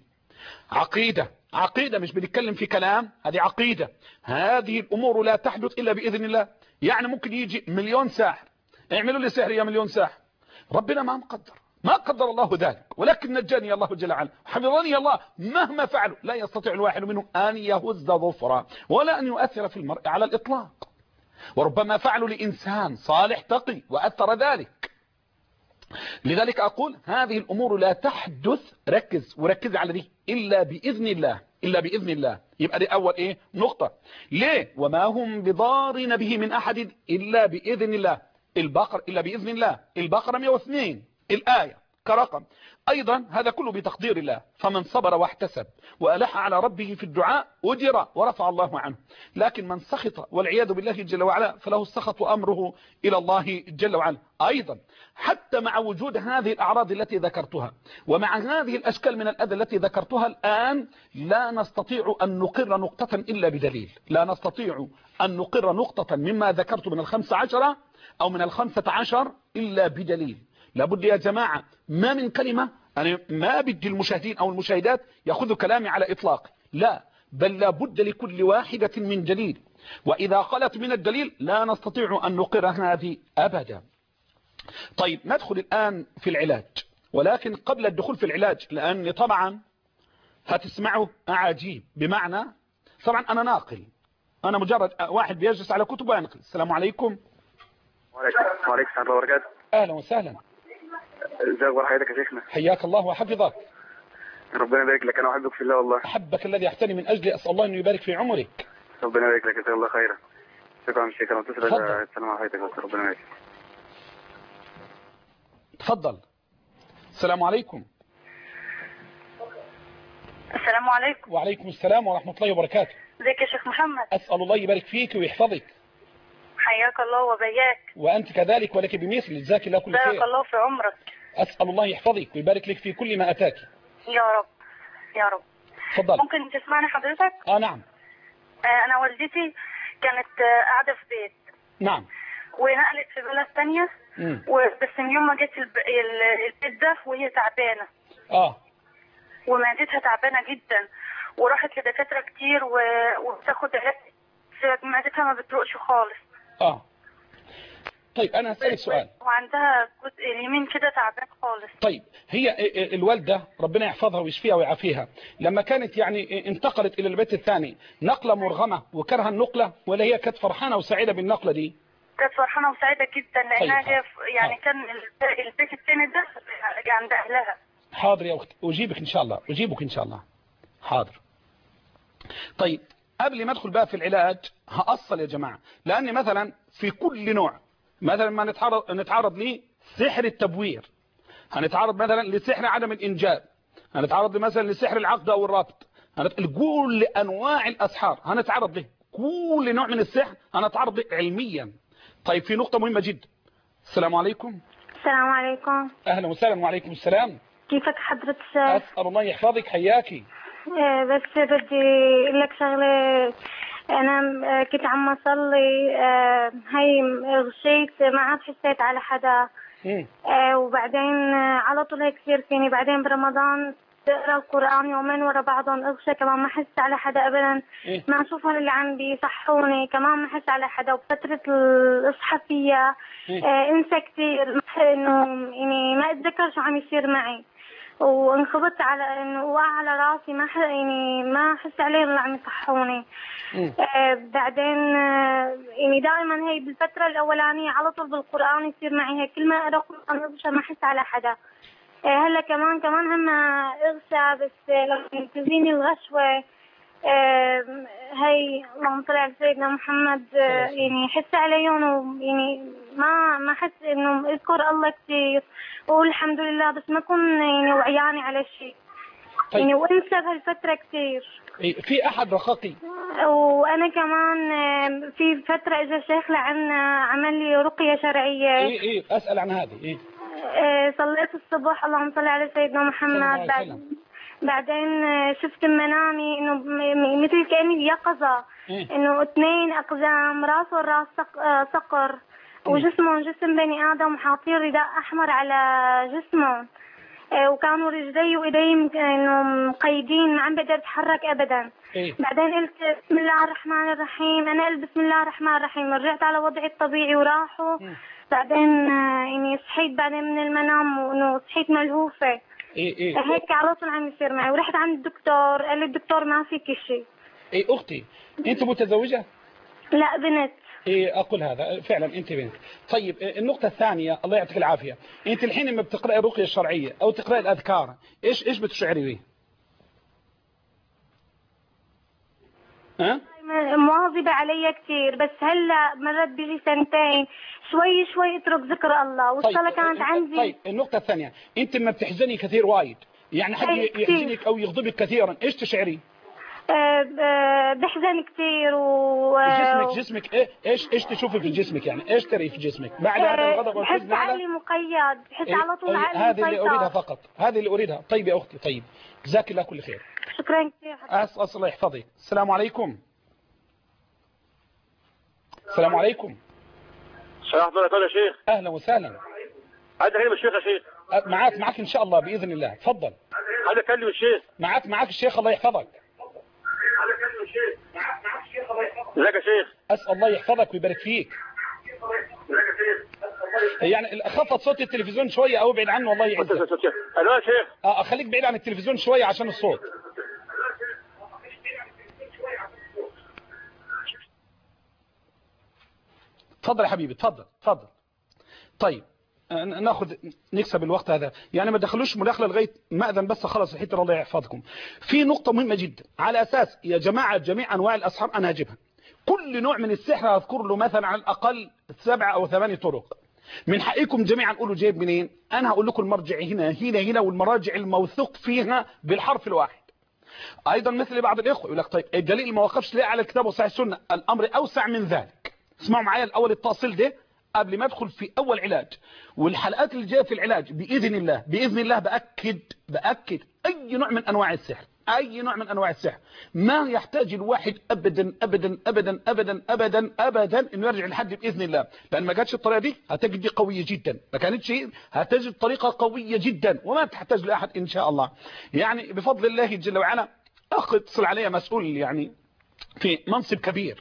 عقيدة عقيدة مش بنتكلم في كلام، هذه عقيدة. هذه الأمور لا تحدث إلا بإذن الله. يعني ممكن يجي مليون ساحر اعملوا لي سحر يا مليون ساحر، ربنا ما مقدر ما قدر الله ذلك، ولكن نجاني الله جل وعلا حفظني الله. مهما فعلوا لا يستطيع الواحد منهم أن يهز ظفرا ولا أن يؤثر في المرء على الإطلاق، وربما فعلوا لإنسان صالح تقي وأثر ذلك. لذلك أقول هذه الأمور لا تحدث، ركز وركز على دي، إلا بإذن الله إلا بإذن الله. يبقى دي أول إيه نقطة. ليه؟ وما هم بضارين به من أحد إلا بإذن الله. البقر إلا بإذن الله، البقرة مئة واثنين الآية كرقم. أيضا هذا كله بتقدير الله، فمن صبر واحتسب وألح على ربه في الدعاء أجر ورفع الله عنه. لكن من سخط والعياذ بالله جل وعلا فله السخط وأمره إلى الله جل وعلا. أيضا حتى مع وجود هذه الأعراض التي ذكرتها ومع هذه الأشكال من الأذى التي ذكرتها الآن، لا نستطيع أن نقر نقطة إلا بدليل، لا نستطيع أن نقر نقطة مما ذكرت من الخمس عشرة أو من الخمسة عشر إلا بدليل. لابد يا جماعة ما من كلمة، أنا ما بدي المشاهدين أو المشاهدات يأخذوا كلامي على إطلاق، لا، بل لابد لكل واحدة من دليل، وإذا خلت من الدليل لا نستطيع أن نقر هذه أبدا. طيب ندخل الآن في العلاج، ولكن قبل الدخول في العلاج لأن طبعا هتسمعوا أعاجيب، بمعنى طبعا أنا ناقل، أنا مجرد واحد بيجلس على كتب وينقل. السلام عليكم. وعليكم السلام ورحمة الله وبركاته. أهلا وسهلا. ازيك وحياتك يا شيخنا؟ حياك الله وحفظك. ربنا يبارك لك، انا احبك في الله والله. احبك الذي احتني من اجلي، اسال الله انه يبارك في عمرك. ربنا يبارك لك، جزاك الله خيرا. شكرا شكرا. تسلم. السلام عليكم. ربنا يبارك. تفضل. السلام عليكم. السلام عليكم. وعليكم السلام ورحمة الله وبركاته. ازيك يا شيخ محمد؟ اسال الله يبارك فيك ويحفظك. حياك الله وبياك. وأنت كذلك ولك بمثل، جزاك الله كل خير. بارك الله في عمرك. أسأل الله يحفظك ويبارك لك في كل ما أتاك. يا رب يا رب. تفضل. ممكن تسمعني حضرتك؟ آه نعم. آه أنا والدتي كانت آه قاعدة في بيت. نعم. ونقلت في بلد ثانية، وبس من يوم ما جت الب... البيت ده وهي تعبانة. آه. ومعدتها تعبانة جدا، وراحت لدكاترة كتير و... وبتاخد علاج، معدتها ما بتروقش خالص. اه طيب انا هسألك سؤال. وعندها جزء اليمين كده تعبان خالص. طيب هي الوالدة ربنا يحفظها ويشفيها ويعافيها لما كانت يعني انتقلت الى البيت الثاني نقلة مرغمة وكره النقلة، ولا هي كانت فرحانة وسعيدة بالنقلة دي؟ كانت فرحانة وسعيدة جدا لانها طيب. يعني كان البيت الثاني ده عند اهلها. حاضر يا اختي اجيبك ان شاء الله، اجيبك ان شاء الله. حاضر. طيب قبل ما ادخل بقى في العلاج هأصل يا جماعة، لان مثلا في كل نوع مثلا ما نتعرض نتعرض ليه سحر التبوير، هنتعرض مثلا لسحر عدم الانجاب، هنتعرض مثلا لسحر العقد او الربط، كل انواع الاسحار هنتعرض له، كل نوع من السحر هنتعرض له علميا. طيب في نقطة مهمة جدا. السلام عليكم. السلام عليكم. اهلا وسهلا. وعليكم السلام. كيفك حضرة الشيخ؟ اسال الله يحفظك. حياكي. آه بس بدي اقول لك شغله. انا كنت عم اصلي آه هي غشيت ما عاد حسيت على حدا آه وبعدين آه على طول هيك كثير فيني. بعدين برمضان اقرا القران يومين ورا بعضهم اغشى كمان ما احس على حدا ابدا. إيه؟ ما اشوفهم اللي عم بيصحوني كمان ما احس على حدا. وبفتره الاصحى فيها إيه؟ آه انسى كثير انه يعني ما اتذكر شو عم يصير معي. وانخبطت على انه وقع على راسي ما ح... يعني ما احس عليهم اللي عم يصحوني. آه بعدين آه يعني دائما هي بالفتره الاولانيه على طول بالقران يصير معي هيك كل ما اقرا قران اغشى ما احس على حدا. آه هلا كمان كمان هم اغشى بس لما تزيني الغشوه آه هي اللهم صل على سيدنا محمد آه يعني حس عليهم ويعني ما ما احس انه اذكر الله كثير والحمد لله بس ما اكون يعني وعياني على شيء. طيب. يعني وانسى بهالفتره كثير. في احد رقاقي؟ وانا كمان في فتره اجى شيخ لعنا عمل لي رقيه شرعيه. ايه ايه اسال عن هذه. ايه, إيه صليت الصبح اللهم صل على سيدنا محمد. بعد بعدين شفت منامي انه مثل كاني يقظه. إيه؟ انه اثنين اقزام راس والراس صقر وجسمهم جسم بني ادم وحاطين رداء احمر على جسمهم. وكانوا رجلي وايدي انه مقيدين ما عم بقدر اتحرك ابدا. إيه؟ بعدين قلت بسم الله الرحمن الرحيم. انا قلت بسم الله الرحمن الرحيم رجعت على وضعي الطبيعي وراحوا. إيه؟ بعدين يعني صحيت بعدين من المنام وانه صحيت ملهوفه. إيه إيه هيك على طول عم يصير معي. ورحت عند الدكتور قال لي الدكتور ما فيك شيء. ايه اختي انت متزوجه؟ لا بنت. ايه اقول هذا فعلا انت بنت. طيب النقطه الثانيه الله يعطيك العافيه، انت الحين لما بتقراي الرقيه الشرعيه او تقراي الاذكار ايش ايش بتشعري به؟ ها؟ مواظبة علي كثير بس هلا مرت بيجي سنتين شوي شوي اترك ذكر الله والصلاة طيب كانت عندي. طيب النقطة الثانية، انت لما بتحزني كثير وايد يعني حد يحزنك او يغضبك كثيرا ايش تشعري؟ أه بحزن كثير و جسمك جسمك ايه ايش ايش تشوفي في جسمك يعني ايش تري في جسمك بعد هذا أه الغضب والحزن؟ بحس عقلي مقيد بحس إيه على طول عقلي هذه اللي اريدها فقط، هذه اللي اريدها. طيب يا اختي طيب جزاك الله كل خير. شكرا كثير. اسال الله يحفظك. السلام عليكم. السلام عليكم. السلام عليكم يا شيخ. اهلا وسهلا. عايز اكلم الشيخ يا شيخ. معاك معاك ان شاء الله باذن الله. تفضل. عايز اكلم الشيخ. معاك معاك الشيخ الله يحفظك. عايز اكلم الشيخ. معاك معاك الشيخ الله يحفظك. ازيك يا شيخ؟ اسال الله يحفظك ويبارك فيك. ازيك يا شيخ؟ يعني خفض صوت التلفزيون شويه او ابعد عنه الله يعزك. الو يا شيخ. اه خليك بعيد عن التلفزيون شويه عشان الصوت. تفضل يا حبيبي تفضل تفضل. طيب ناخذ نكسب الوقت هذا يعني ما دخلوش مداخله لغايه ما اذن بس خلص الحته الله يحفظكم. في نقطه مهمه جدا على اساس يا جماعه جميع انواع الاسحار انا هجيبها. كل نوع من السحر اذكر له مثلا على الاقل سبعه او ثمانيه طرق. من حقكم جميعا تقولوا جايب منين؟ انا هقول لكم المرجع هنا هنا هنا والمراجع الموثوق فيها بالحرف الواحد. ايضا مثل بعض الاخوه يقول لك طيب الدليل ما وقفش ليه على الكتاب وصحيح السنه؟ الامر اوسع من ذلك. اسمعوا معايا الاول التأصيل ده قبل ما ادخل في اول علاج، والحلقات اللي جايه في العلاج باذن الله باذن الله باكد باكد اي نوع من انواع السحر اي نوع من انواع السحر ما يحتاج الواحد ابدا ابدا ابدا ابدا ابدا ابدا انه يرجع لحد باذن الله، لان ما جاتش الطريقه دي هتجد دي قويه جدا، ما كانتش هتجد طريقه قويه جدا وما تحتاج لاحد ان شاء الله. يعني بفضل الله جل وعلا اخ اتصل عليا مسؤول يعني في منصب كبير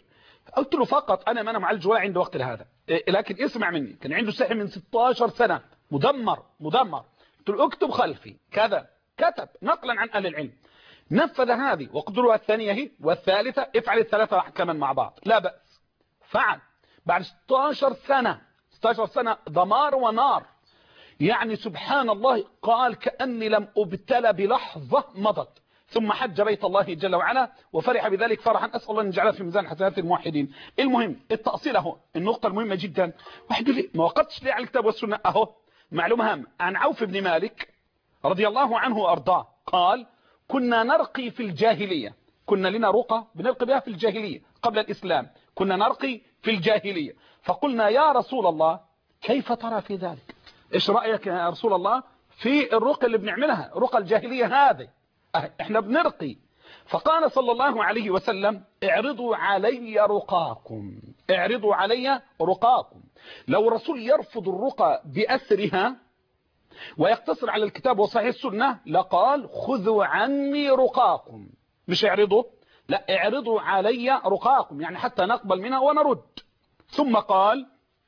قلت له فقط أنا ما أنا معالج ولا عندي وقت لهذا، لكن اسمع مني، كان عنده سحر من ستاشر سنة مدمر مدمر. قلت له اكتب خلفي كذا، كتب نقلا عن أهل العلم، نفذ هذه وقدرها الثانية هي والثالثة، افعل الثلاثة كمان مع بعض لا بأس. فعل بعد ستاشر سنة، ستاشر سنة دمار ونار، يعني سبحان الله قال كأني لم أبتلى بلحظة مضت. ثم حج بيت الله جل وعلا وفرح بذلك فرحا أسأل الله أن يجعله في ميزان حسنات الموحدين. المهم التأصيل اهو، النقطة المهمة جدا. واحد يقول لي ما وقفتش ليه على الكتاب والسنة؟ اهو معلومة هامة عن عوف بن مالك رضي الله عنه وأرضاه قال كنا نرقي في الجاهلية، كنا لنا رقى بنرقي بها في الجاهلية قبل الإسلام، كنا نرقي في الجاهلية، فقلنا يا رسول الله كيف ترى في ذلك؟ ايش رأيك يا رسول الله في الرقى اللي بنعملها، رقى الجاهلية هذه احنا بنرقي؟ فقال صلى الله عليه وسلم اعرضوا علي رقاكم، اعرضوا علي رقاكم. لو الرسول يرفض الرقى بأسرها ويقتصر على الكتاب وصحيح السنة لقال خذوا عني رقاكم، مش اعرضوا، لا اعرضوا علي رقاكم، يعني حتى نقبل منها ونرد. ثم قال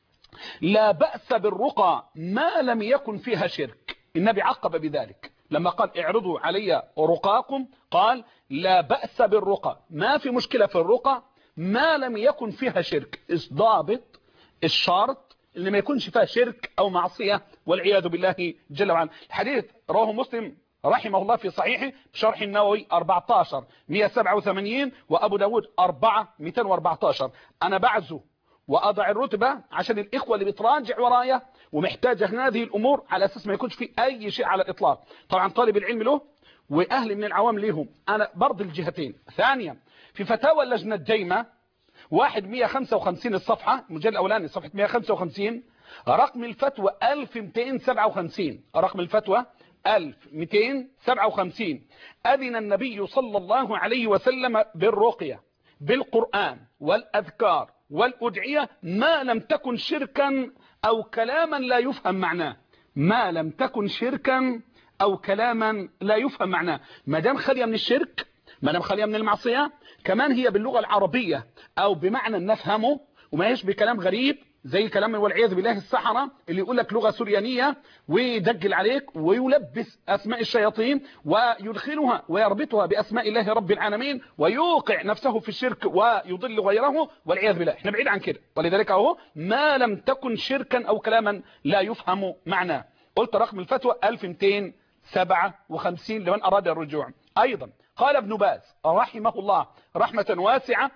لا بأس بالرقى ما لم يكن فيها شرك. النبي عقب بذلك لما قال اعرضوا علي رقاكم قال لا بأس بالرقى، ما في مشكلة في الرقى ما لم يكن فيها شرك. ضابط الشرط اللي ما يكونش فيها شرك أو معصية والعياذ بالله جل وعلا. الحديث رواه مسلم رحمه الله في صحيحه بشرح النووي أربعة عشر مئة وسبعة وثمانين وأبو داود أربعة مئتين وأربعة عشر. أنا بعزه وأضع الرتبة عشان الإخوة اللي بتراجع ورايا ومحتاجة هذه الأمور على أساس ما يكونش في أي شيء على الإطلاق. طبعا طالب العلم له وأهل من العوام لهم، أنا برضي الجهتين. ثانيا في فتاوى اللجنة الدايمة واحد مئة وخمسة وخمسين الصفحة، المجلد الأولاني صفحة مئة وخمسة وخمسين، رقم الفتوى ألف ومئتين وسبعة وخمسين، رقم الفتوى ألف ومئتين وسبعة وخمسين. أذن النبي صلى الله عليه وسلم بالرقية بالقرآن والأذكار والأدعية ما لم تكن شركا أو كلاما لا يفهم معناه، ما لم تكن شركا أو كلاما لا يفهم معناه. ما دام خالية من الشرك، ما دام خالية من المعصية، كمان هي باللغة العربية أو بمعنى نفهمه وما هيش بكلام غريب زي كلام والعياذ بالله السحرة اللي يقول لك لغة سريانية ويدجل عليك ويلبس أسماء الشياطين ويدخلها ويربطها بأسماء الله رب العالمين ويوقع نفسه في الشرك ويضل غيره والعياذ بالله. احنا بعيد عن كده، ولذلك اهو ما لم تكن شركا أو كلاما لا يفهم معناه. قلت رقم الفتوى ألف ومئتين وسبعة وخمسين لمن أراد الرجوع. أيضا قال ابن باز رحمه الله رحمة واسعة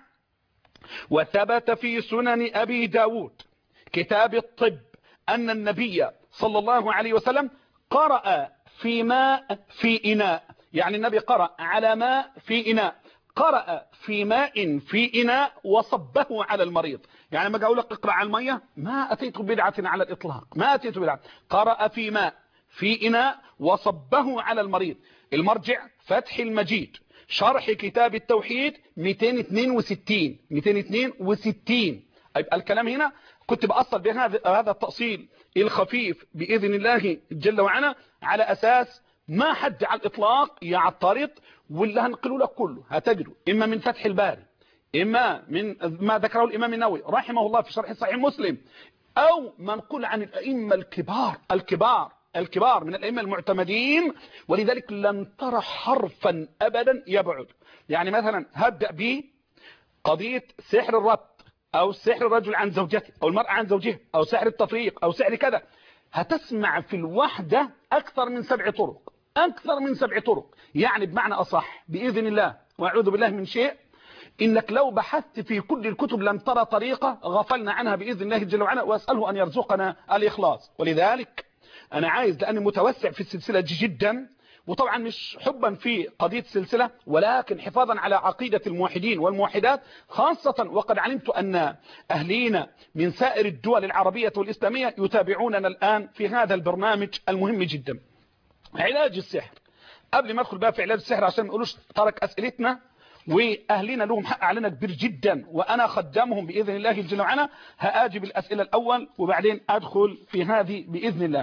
وثبت في سنن أبي داود كتاب الطب أن النبي صلى الله عليه وسلم قرأ في ماء في إناء، يعني النبي قرأ على ماء في إناء، قرأ في ماء في إناء وصبه على المريض. يعني لما أقول لك اقرأ على المية ما أتيت بدعة على الإطلاق، ما أتيت بدعة. قرأ في ماء في إناء وصبه على المريض. المرجع فتح المجيد شرح كتاب التوحيد مئتين واثنين وستين مئتين واثنين وستين. يبقى الكلام هنا كنت بأصل بهذا هذا التأصيل الخفيف بإذن الله جل وعلا على أساس ما حد على الإطلاق يعترض، واللي هنقله لك كله هتجده إما من فتح الباري إما من ما ذكره الإمام النووي رحمه الله في شرح صحيح مسلم، أو منقول عن الأئمة الكبار الكبار الكبار من الأئمة المعتمدين. ولذلك لم ترى حرفا أبدا يبعد. يعني مثلا هبدأ به قضية سحر الربط أو سحر الرجل عن زوجته أو المرأة عن زوجها أو سحر التفريق أو سحر كذا، هتسمع في الوحدة أكثر من سبع طرق، أكثر من سبع طرق. يعني بمعنى أصح بإذن الله وأعوذ بالله من شيء، إنك لو بحثت في كل الكتب لم ترى طريقة غفلنا عنها بإذن الله جل وعلا، وأسأله أن يرزقنا الإخلاص. ولذلك أنا عايز لأني متوسع في السلسلة جدا، وطبعا مش حبا في قضية السلسلة ولكن حفاظا على عقيدة الموحدين والموحدات، خاصة وقد علمت أن أهلينا من سائر الدول العربية والإسلامية يتابعوننا الآن في هذا البرنامج المهم جدا. علاج السحر، قبل ما أدخل بقى في علاج السحر عشان ما يقولوش ترك أسئلتنا، وأهلنا لهم حق علينا كبير جدا وأنا خدامهم بإذن الله جل وعلا، هأجب الأسئلة الأول وبعدين أدخل في هذه بإذن الله.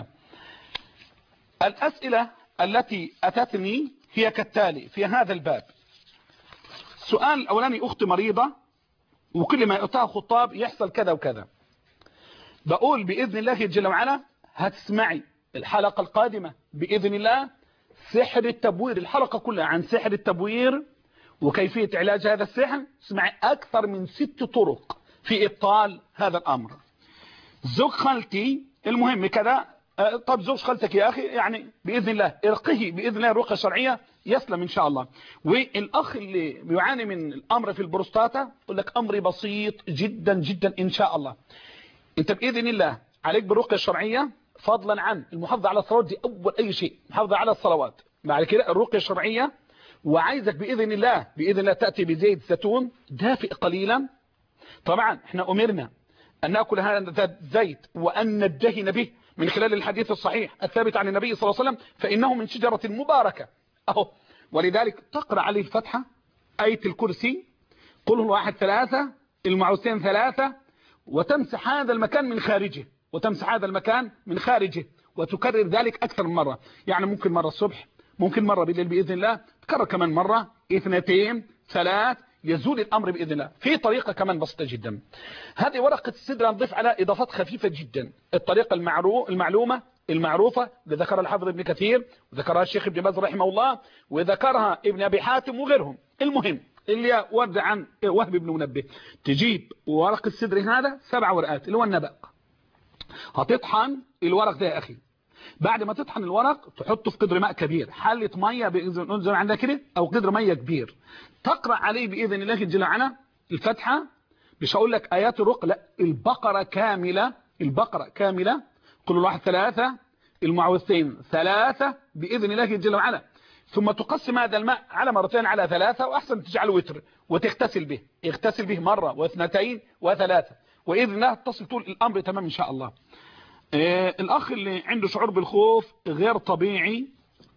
الأسئلة التي أتتني هي كالتالي في هذا الباب. سؤال الأولاني: أخت مريضة وكل ما يقطعه خطاب يحصل كذا وكذا. بقول بإذن الله جل وعلا هتسمعي الحلقة القادمة بإذن الله سحر التبوير، الحلقة كلها عن سحر التبوير وكيفية علاج هذا السحر. اسمعي أكثر من ست طرق في إبطال هذا الأمر. زوج خالتي المهم كذا، طب زوج خالتك يا أخي يعني بإذن الله ارقه بإذن الله الرقية الشرعية يسلم إن شاء الله. والأخ اللي بيعاني من الأمر في البروستاتا يقول لك أمري بسيط جدا جدا إن شاء الله. أنت بإذن الله عليك بالرقية الشرعية فضلا عن المحافظة على الصلوات، دي أول أي شيء، محافظة على الصلوات، بعد كده الرقية الشرعية. وعايزك بإذن الله بإذن الله تأتي بزيت زيتون دافئ قليلا. طبعا احنا أمرنا أن نأكل هذا الزيت وأن ندهن به من خلال الحديث الصحيح الثابت عن النبي صلى الله عليه وسلم، فإنه من شجرة مباركة أهو. ولذلك تقرأ عليه الفتحة، آية الكرسي، قل هو واحد ثلاثة، المعوذتين ثلاثة، وتمسح هذا المكان من خارجه، وتمسح هذا المكان من خارجه، وتكرر ذلك أكثر من مرة. يعني ممكن مرة الصبح، ممكن مرة بالليل بإذن الله، تكرر كمان مرة، اثنتين، ثلاث، يزول الأمر بإذن الله. في طريقة كمان بسيطة جدا. هذه ورقة السدرة نضيف على إضافات خفيفة جدا. الطريقة المعرو... المعلومة المعروفة اللي ذكرها الحافظ ابن كثير وذكرها الشيخ ابن باز رحمه الله وذكرها ابن أبي حاتم وغيرهم. المهم اللي ورد عن وهب بن منبه، تجيب ورق السدر هذا سبع ورقات اللي هو النبأ، هتطحن الورق ده يا أخي. بعد ما تطحن الورق تحطه في قدر ماء كبير، حلة مية بإذن عندها كده أو قدر مية كبير، تقرأ عليه بإذن الله جل وعلا الفتحة. مش هقول لك آيات الرق، لا، البقرة كاملة، البقرة كاملة، قل واحد ثلاثة، المعوذتين ثلاثة بإذن الله جل وعلا. ثم تقسم هذا الماء على مرتين على ثلاثة، وأحسن تجعله وتر وتغتسل به، اغتسل به مرة واثنتين وثلاثة، وإذن الله تصل طول الأمر تمام إن شاء الله. آه الأخ اللي عنده شعور بالخوف غير طبيعي،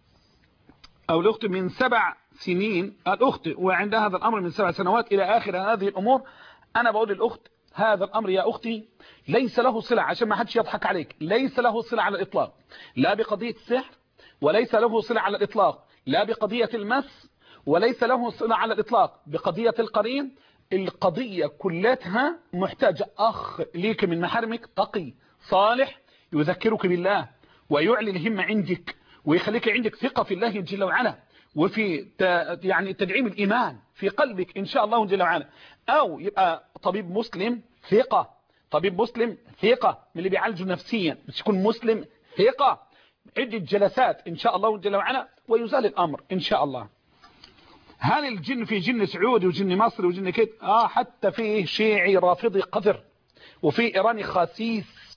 أو الأخت من سبع سنين، الأخت وعندها هذا الأمر من سبع سنوات إلى آخر هذه الأمور، أنا بقول للأخت هذا الأمر يا أختي ليس له صلة، عشان ما حدش يضحك عليك، ليس له صلة على الإطلاق، لا بقضية السحر، وليس له صلة على الإطلاق لا بقضية المس، وليس له صلة على الإطلاق بقضية القرين. القضية كلها محتاجة أخ ليك من محارمك تقي صالح يذكرك بالله ويعلي الهمة عندك ويخليك عندك ثقة في الله جل وعلا، وفي يعني تدعيم الإيمان في قلبك إن شاء الله جل وعلا. أو يبقى طبيب مسلم ثقة، طبيب مسلم ثقة من اللي بيعالجه نفسيا، بس يكون مسلم ثقة، عدة جلسات إن شاء الله جل وعلا ويزال الأمر إن شاء الله. هل الجن في جن سعودي وجن مصري وجن كده؟ آه حتى فيه شيعي رافضي قذر، وفي إيراني خسيس،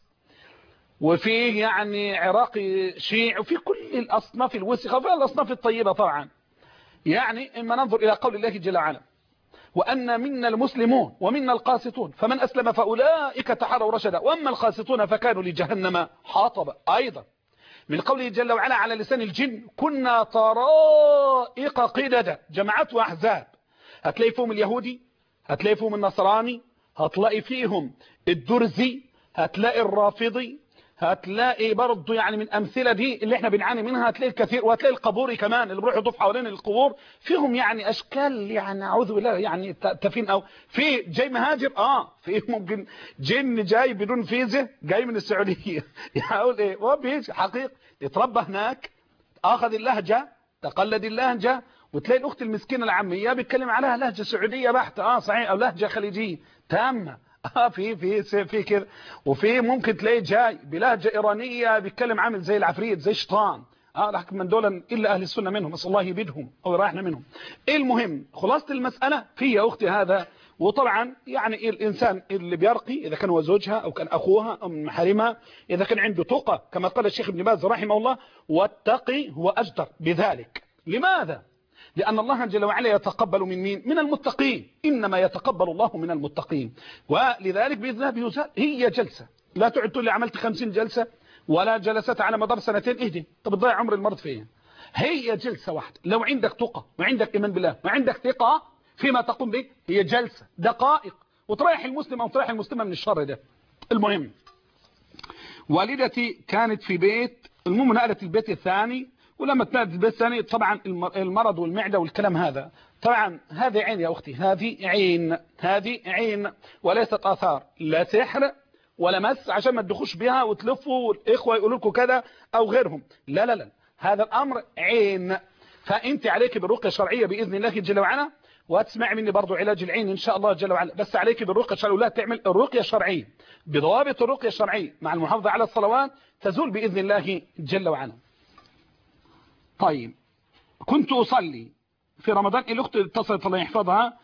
وفي يعني عراقي شيعي، وفي كل الأصناف الوسخة وفي الأصناف الطيبة طبعا. يعني إما ننظر إلى قول الله جل وعلا وأن منا المسلمون ومنا القاسطون فمن أسلم فأولئك تحروا رشدا وأما القاسطون فكانوا لجهنم حاطبا. أيضا من قوله جل وعلا على لسان الجن كنا طرائق قددا، جماعات وأحزاب، هتلاقي فيهم اليهودي، هتلاقي فيهم النصراني، هتلاقي فيهم الدرزي، هتلاقي الرافضي، هتلاقي برضه يعني من أمثلة دي اللي احنا بنعاني منها هتلاقي الكثير، وهتلاقي القبوري كمان اللي بيروحوا يطوفوا حوالين القبور، فيهم يعني أشكال يعني أعوذ بالله يعني تفين. أو في جاي مهاجر، اه في ممكن جن جاي بدون فيزا جاي من السعودية يقول ايه هو بيجي حقيقي يتربى هناك، اخذ اللهجة تقلد اللهجة، وتلاقي الأخت المسكينة العامية بيتكلم عليها لهجة سعودية بحتة، اه صحيح، أو لهجة خليجية تامة، اه في في في كده. وفي ممكن تلاقي جاي بلهجة إيرانية بيتكلم عامل زي العفريت زي شيطان، اه لكن من دول الا اهل السنه منهم، نسال الله يبيدهم او يريحنا منهم. المهم خلاصه المساله في يا اختي هذا. وطبعا يعني الانسان اللي بيرقي اذا كان هو زوجها او كان اخوها او من محارمها، اذا كان عنده تقى كما قال الشيخ ابن باز رحمه الله والتقي هو اجدر بذلك. لماذا؟ لأن الله جل وعلا يتقبل من مين؟ من المتقين، إنما يتقبل الله من المتقين. ولذلك بإذن الله بيزال. هي جلسة، لا تعد تقول لي عملت خمسين جلسة ولا جلسات على مدار سنتين، اهدي طب تضيع عمر المرض فيها. هي جلسة واحدة، لو عندك تقى وعندك إيمان بالله وعندك ثقة فيما تقوم به، هي جلسة دقائق وتريح المسلم أو تريح المسلمة من الشر ده. المهم والدتي كانت في بيت، المهم نقلت البيت الثاني ولما تنادي البيت الثاني طبعا المرض والمعدة والكلام هذا. طبعا هذه عين يا أختي، هذه عين، هذه عين وليست آثار لا سحر ولا مس عشان ما تدخوش بها وتلفوا والإخوة يقولوا لكم كذا أو غيرهم. لا لا لا، هذا الأمر عين. فأنت عليك بالرقية الشرعية بإذن الله جل وعلا، وهتسمعي مني برضو علاج العين إن شاء الله جل وعلا، بس عليك بالرقية الشرعية. ولا تعمل الرقية الشرعية بضوابط الرقية الشرعية مع المحافظة على الصلوات تزول بإذن الله جل وعلا. طيب، كنت أصلي في رمضان، الأخت اتصلت الله يحفظها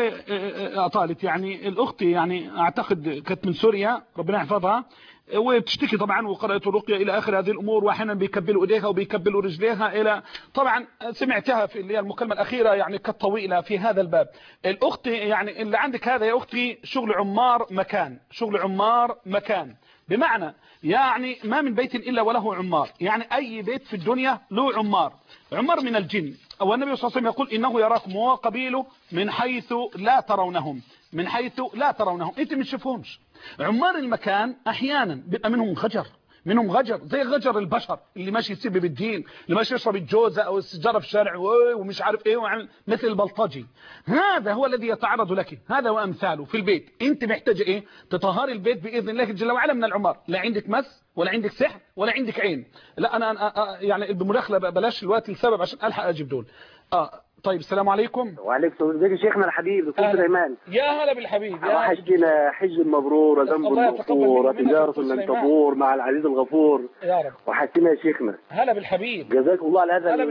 وأطالت، يعني الأخت يعني أعتقد كانت من سوريا ربنا يحفظها، وبتشتكي طبعا وقرأت الرقية إلى آخر هذه الأمور، وأحيانا بيكبلوا إيديها وبيكبلوا رجليها إلى، طبعا سمعتها في اللي هي المكالمة الأخيرة يعني كانت طويلة في هذا الباب. الأخت يعني اللي عندك هذا يا أختي شغل عمار مكان، شغل عمار مكان، بمعنى يعني ما من بيت إلا وله عمار، يعني أي بيت في الدنيا له عمار، عمار من الجن. والنبي صلى الله عليه وسلم يقول إنه يراكم وقبيله من حيث لا ترونهم، من حيث لا ترونهم، انت ما تشوفهمش. عمار المكان احيانا بيبقى منهم غجر، منهم غجر زي غجر البشر اللي ماشي يسب بالدين، اللي ماشي يشرب الجوزة او السجارة في الشارع ومش عارف ايه، مثل البلطجي. هذا هو الذي يتعرض لك، هذا وامثاله في البيت. انت محتاجه ايه؟ تطهري البيت باذن الله جل وعلا من العمار، لا عندك مس ولا عندك سحر ولا عندك عين. لا انا, أنا يعني بالمداخله بلاش الوقت السبب عشان الحق اجيب دول. اه طيب، السلام عليكم. وعليكم السلام. ازيك يا شيخنا الحبيب دكتور سليمان؟ يا هلا بالحبيب. يا حجنا حج مبرور وذنب مغفور وتجارة لن تبور مع العزيز الغفور يا رب. وحسنا يا شيخنا. هلا بالحبيب. جزاك الله على هذا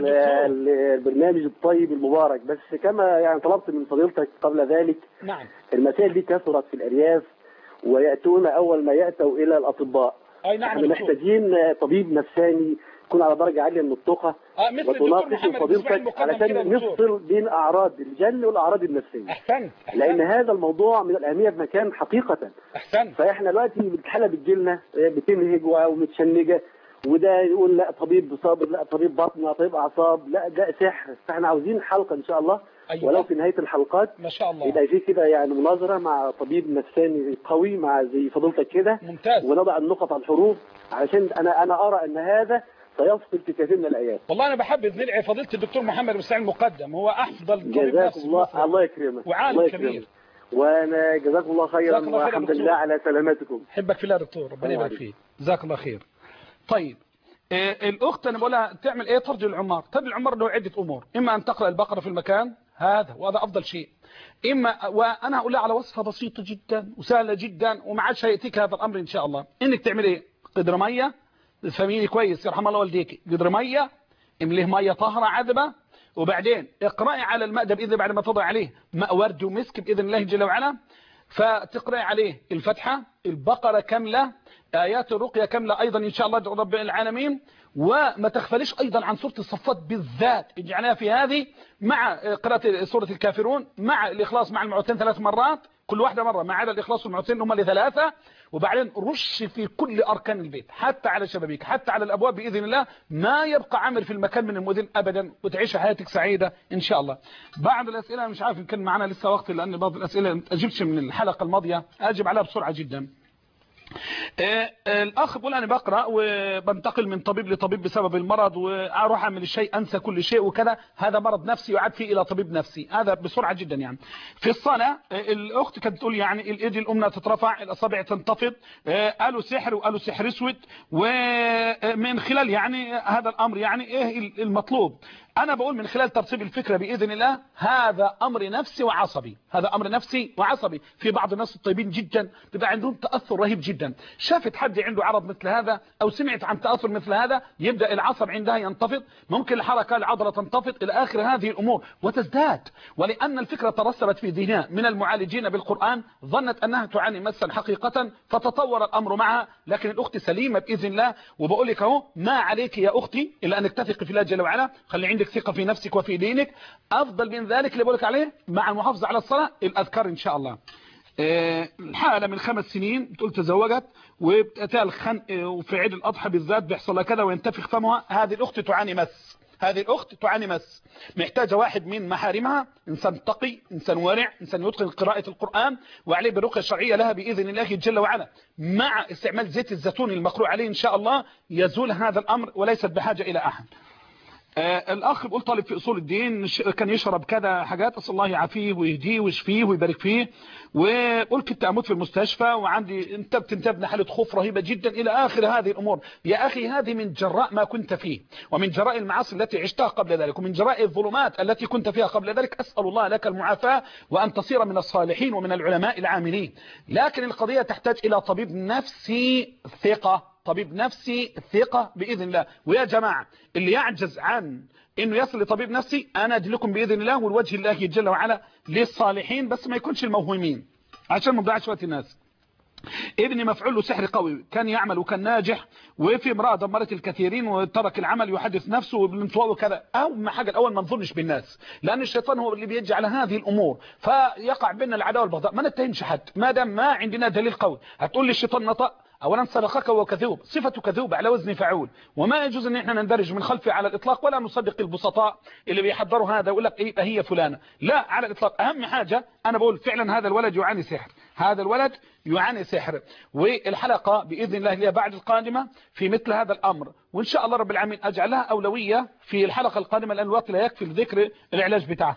البرنامج الطيب المبارك. بس كما يعني طلبت من فضيلتك قبل ذلك، نعم، المسائل دي كثرت في الأرياف ويأتون أول ما يأتوا إلى الأطباء. أي نعم. احنا محتاجين طبيب نفساني يكون على درجة عالية من الثقة، اه مثل الدكتور محمد فضيلتك علشان نفصل بين أعراض الجن والأعراض النفسية. أحسنت. لأن هذا الموضوع من الأهمية بمكان حقيقة. أحسنت. فإحنا دلوقتي الحالة بتجيلنا بتنهج ومتشنجة، وده يقول لا طبيب صابر، لا طبيب بطن، لا طبيب أعصاب، لا ده سحر. فإحنا عاوزين حلقة إن شاء الله. أيوة. ولو في نهاية الحلقات ما شاء الله يبقى في كده يعني مناظرة مع طبيب نفساني قوي مع زي فضيلتك كده. ممتاز. ونضع النقط على الحروف، علشان أنا أنا أرى أن هذا سيفصل في كثير من الآيات. والله أنا بحب ندعي فضيلة الدكتور محمد بن سعيد المقدم، هو أفضل طبيب نفسي. الله الله يكرمك وعالم كبير. وانا جزاكم الله خيرا والحمد لله على سلامتكم. احبك في الله يا دكتور، ربنا يبارك فيك، جزاك الله خير. طيب إيه الاخت انا بقولها تعمل ايه؟ ترجي العمار. ترجي العمار له عده امور، اما ان تقرا البقره في المكان هذا وهذا افضل شيء، اما وانا هقول لها على وصفه بسيطه جدا وسهله جدا وما عادش هياتيك هذا الامر ان شاء الله. انك تعمل ايه؟ قدر ميه، فهميني كويس يرحم الله والديك، قدر ميه امليه ميه طاهره عذبه، وبعدين اقرأي على الماء ده بإذن بعد ما تضع عليه ماء ورد ومسك بإذن الله جل وعلا، فتقرأي عليه الفتحة، البقرة كاملة، آيات الرقية كاملة أيضا إن شاء الله رب العالمين. وما تغفلش أيضا عن سورة الصفات بالذات، اجعلها في هذه مع قراءة سورة الكافرون مع الإخلاص مع المعوذتين ثلاث مرات، كل واحدة مرة ما عدا الإخلاص والمعوذتين هم لثلاثة. وبعدين رش في كل أركان البيت، حتى على الشبابيك، حتى على الأبواب بإذن الله، ما يبقى عامر في المكان من المؤذن أبدا، وتعيش حياتك سعيدة إن شاء الله. بعد الأسئلة مش عارف إن كان معنا لسه وقت، لأن بعض الأسئلة ما أجبتش من الحلقة الماضية، أجب عليها بسرعة جدا. الأخ بيقول أنا بقرأ وبنتقل من طبيب لطبيب بسبب المرض، وأروح أعمل الشيء أنسى كل شيء وكذا، هذا مرض نفسي يعاد فيه إلى طبيب نفسي، هذا بسرعة جدا. يعني في الصلاة الأخت كانت تقول يعني الإيد الأمنى تترفع، الأصابع تنتفض، قالوا سحر وقالوا سحر أسود، ومن خلال يعني هذا الأمر يعني إيه المطلوب؟ أنا بقول من خلال ترتيب الفكرة بإذن الله هذا أمر نفسي وعصبي، هذا أمر نفسي وعصبي. في بعض الناس الطيبين جدا بيبقى عندهم تأثر رهيب جدا، شافت حد عنده عرض مثل هذا أو سمعت عن تأثر مثل هذا يبدأ العصب عندها ينتفض، ممكن الحركة العضلة تنتفض إلى آخر هذه الأمور وتزداد. ولأن الفكرة ترسبت في ذهنها من المعالجين بالقرآن ظنت أنها تعاني مسا حقيقة، فتطور الأمر معها. لكن الأخت سليمة بإذن الله، وبقول لك أهو ما عليك يا أختي إلا أنك تثق في الله جل وعلا، خلي عندك ثقة في نفسك وفي دينك. أفضل من ذلك اللي بقولك عليه مع المحافظة على الصلاة الأذكار إن شاء الله. الحالة من خمس سنين تقول تزوجت وبتأتيها الخنق، وفي عيد الأضحى بالذات بيحصل لها كذا وينتفخ فمها. هذه الأخت تعاني مس، هذه الأخت تعاني مس، محتاجة واحد من محارمها، إنسان تقي، إنسان ورع، إنسان يتقن قراءة القرآن وعليه بالرقية الشرعية لها بإذن الله جل وعلا، مع استعمال زيت الزيتون المقروء عليه إن شاء الله يزول هذا الأمر وليست بحاجة إلى أحد. آه الأخ بيقول طالب في أصول الدين كان يشرب كذا حاجات، أسأل الله يعافيه ويهديه ويشفيه ويبارك فيه، وقل كنت أموت في المستشفى وعندي انتبت انتبنا حالة خوف رهيبة جدا إلى آخر هذه الأمور. يا أخي هذه من جراء ما كنت فيه، ومن جراء المعاصي التي عشتها قبل ذلك، ومن جراء الظلمات التي كنت فيها قبل ذلك. أسأل الله لك المعافاة وأن تصير من الصالحين ومن العلماء العاملين. لكن القضية تحتاج إلى طبيب نفسي ثقة، طبيب نفسي ثقة بإذن الله. ويا جماعة اللي يعجز عن انه يصل لطبيب نفسي انا ادلكم باذن الله والوجه الله جل وعلا للصالحين، بس ما يكونش الموهومين عشان ما نضيعش وقت الناس. ابني مفعول له سحر قوي، كان يعمل وكان ناجح، وفي امراه دمرت الكثيرين وترك العمل يحدث نفسه وبالانطواء وكذا. اهم حاجه الاول ما نظنش بالناس، لان الشيطان هو اللي بيجعل هذه الامور فيقع بيننا العداوه والبغضاء. ما نتهمش حد ما دام ما عندنا دليل قوي. هتقول لي الشيطان نطق، اولا صدقك وهو كذوب، صفته كذوب على وزن فعول، وما يجوز ان احنا نندرج من خلفه على الاطلاق، ولا نصدق البسطاء اللي بيحضروا هذا ويقول لك ايه هي فلانه، لا على الاطلاق. اهم حاجه انا بقول فعلا هذا الولد يعاني سحر، هذا الولد يعاني سحر. والحلقه باذن الله اللي بعد القادمه في مثل هذا الامر، وان شاء الله رب العالمين اجعلها اولويه في الحلقه القادمه لان الوقت لا يكفي لذكر العلاج بتاعها.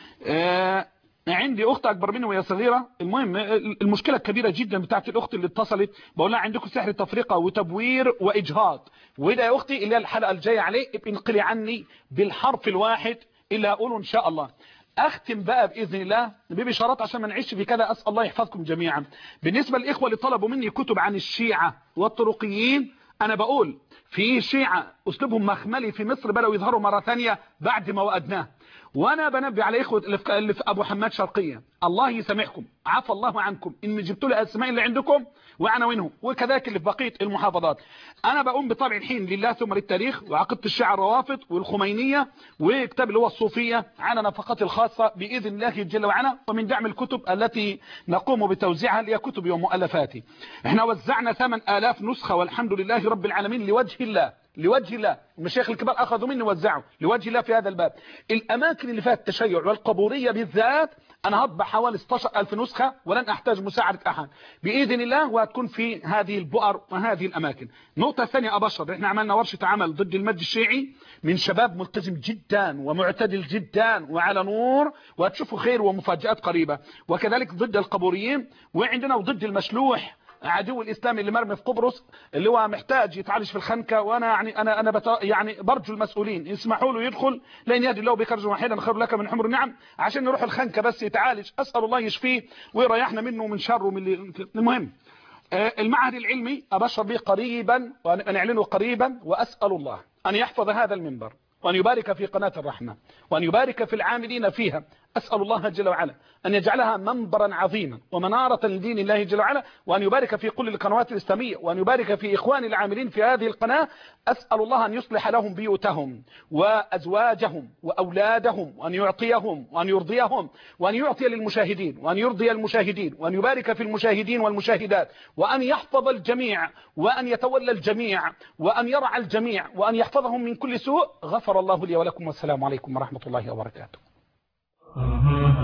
أه عندي اخت اكبر مني وهي صغيره. المهم المشكله الكبيره جدا بتاعت الاخت اللي اتصلت بقول لها عندكم سحر تفرقه وتبوير واجهاض، وده يا اختي اللي هي الحلقه الجايه عليه انقلي عني بالحرف الواحد اللي هقوله ان شاء الله. اختم بقى باذن الله ببشارات عشان ما نعيش في كذا. اسال الله يحفظكم جميعا. بالنسبه للاخوه اللي طلبوا مني كتب عن الشيعه والطرقيين، انا بقول في شيعه اسلوبهم مخملي في مصر بداوا يظهروا مره ثانيه بعد ما وعدناه، وانا بنبه على اخوه اللي في ابو حماد شرقيه، الله يسامحكم عفى الله عنكم ان جبتوا لي الاسماء اللي عندكم وعناوينهم، وكذلك اللي في بقيه المحافظات. انا بقوم بطبع الحين لله ثم للتاريخ وعقيده الشيعه الروافض والخمينيه وكتاب اللي هو الصوفيه على نفقاتي الخاصه باذن الله جل وعلا، ومن دعم الكتب التي نقوم بتوزيعها اللي هي كتبي ومؤلفاتي. احنا وزعنا ثمانية آلاف نسخه والحمد لله رب العالمين لوجه الله، لوجه الله. المشايخ الكبار اخذوا مني ووزعوا لوجه الله في هذا الباب. الاماكن اللي فيها التشيع والقبوريه بالذات انا هطبع حوالي ستاشر ألف نسخه ولن احتاج مساعده احد باذن الله، وهتكون في هذه البؤر وهذه الاماكن. نقطه ثانيه ابشر، احنا عملنا ورشه عمل ضد المد الشيعي من شباب ملتزم جدا ومعتدل جدا وعلى نور، وهتشوفوا خير ومفاجات قريبه، وكذلك ضد القبوريين، وعندنا وضد المشلوح عدو الاسلام اللي مرمي في قبرص اللي هو محتاج يتعالج في الخنكه. وانا يعني انا انا بتا يعني برجو المسؤولين يسمحوا له يدخل، لان يهدي الله بك رجلا واحدا خير لك من حمر النعم، عشان يروح الخنكه بس يتعالج. اسال الله يشفيه ويريحنا منه ومن شره من اللي... المهم آه المعهد العلمي ابشر به قريبا ونعلنه قريبا، واسال الله ان يحفظ هذا المنبر وأن يبارك في قناة الرحمة وأن يبارك في العاملين فيها. أسأل الله جل وعلا أن يجعلها منبرا عظيما ومنارة لدين الله جل وعلا، وأن يبارك في كل القنوات الإسلامية، وأن يبارك في إخوان العاملين في هذه القناة. أسأل الله أن يصلح لهم بيوتهم وأزواجهم وأولادهم، وأن يعطيهم وأن يرضيهم، وأن يعطي للمشاهدين وأن يرضي المشاهدين، وأن يبارك في المشاهدين والمشاهدات، وأن يحفظ الجميع، وأن يتولى الجميع، وأن يرعى الجميع، وأن يحفظهم من كل سوء. غفر الله لي ولكم، والسلام عليكم ورحمة الله وبركاته.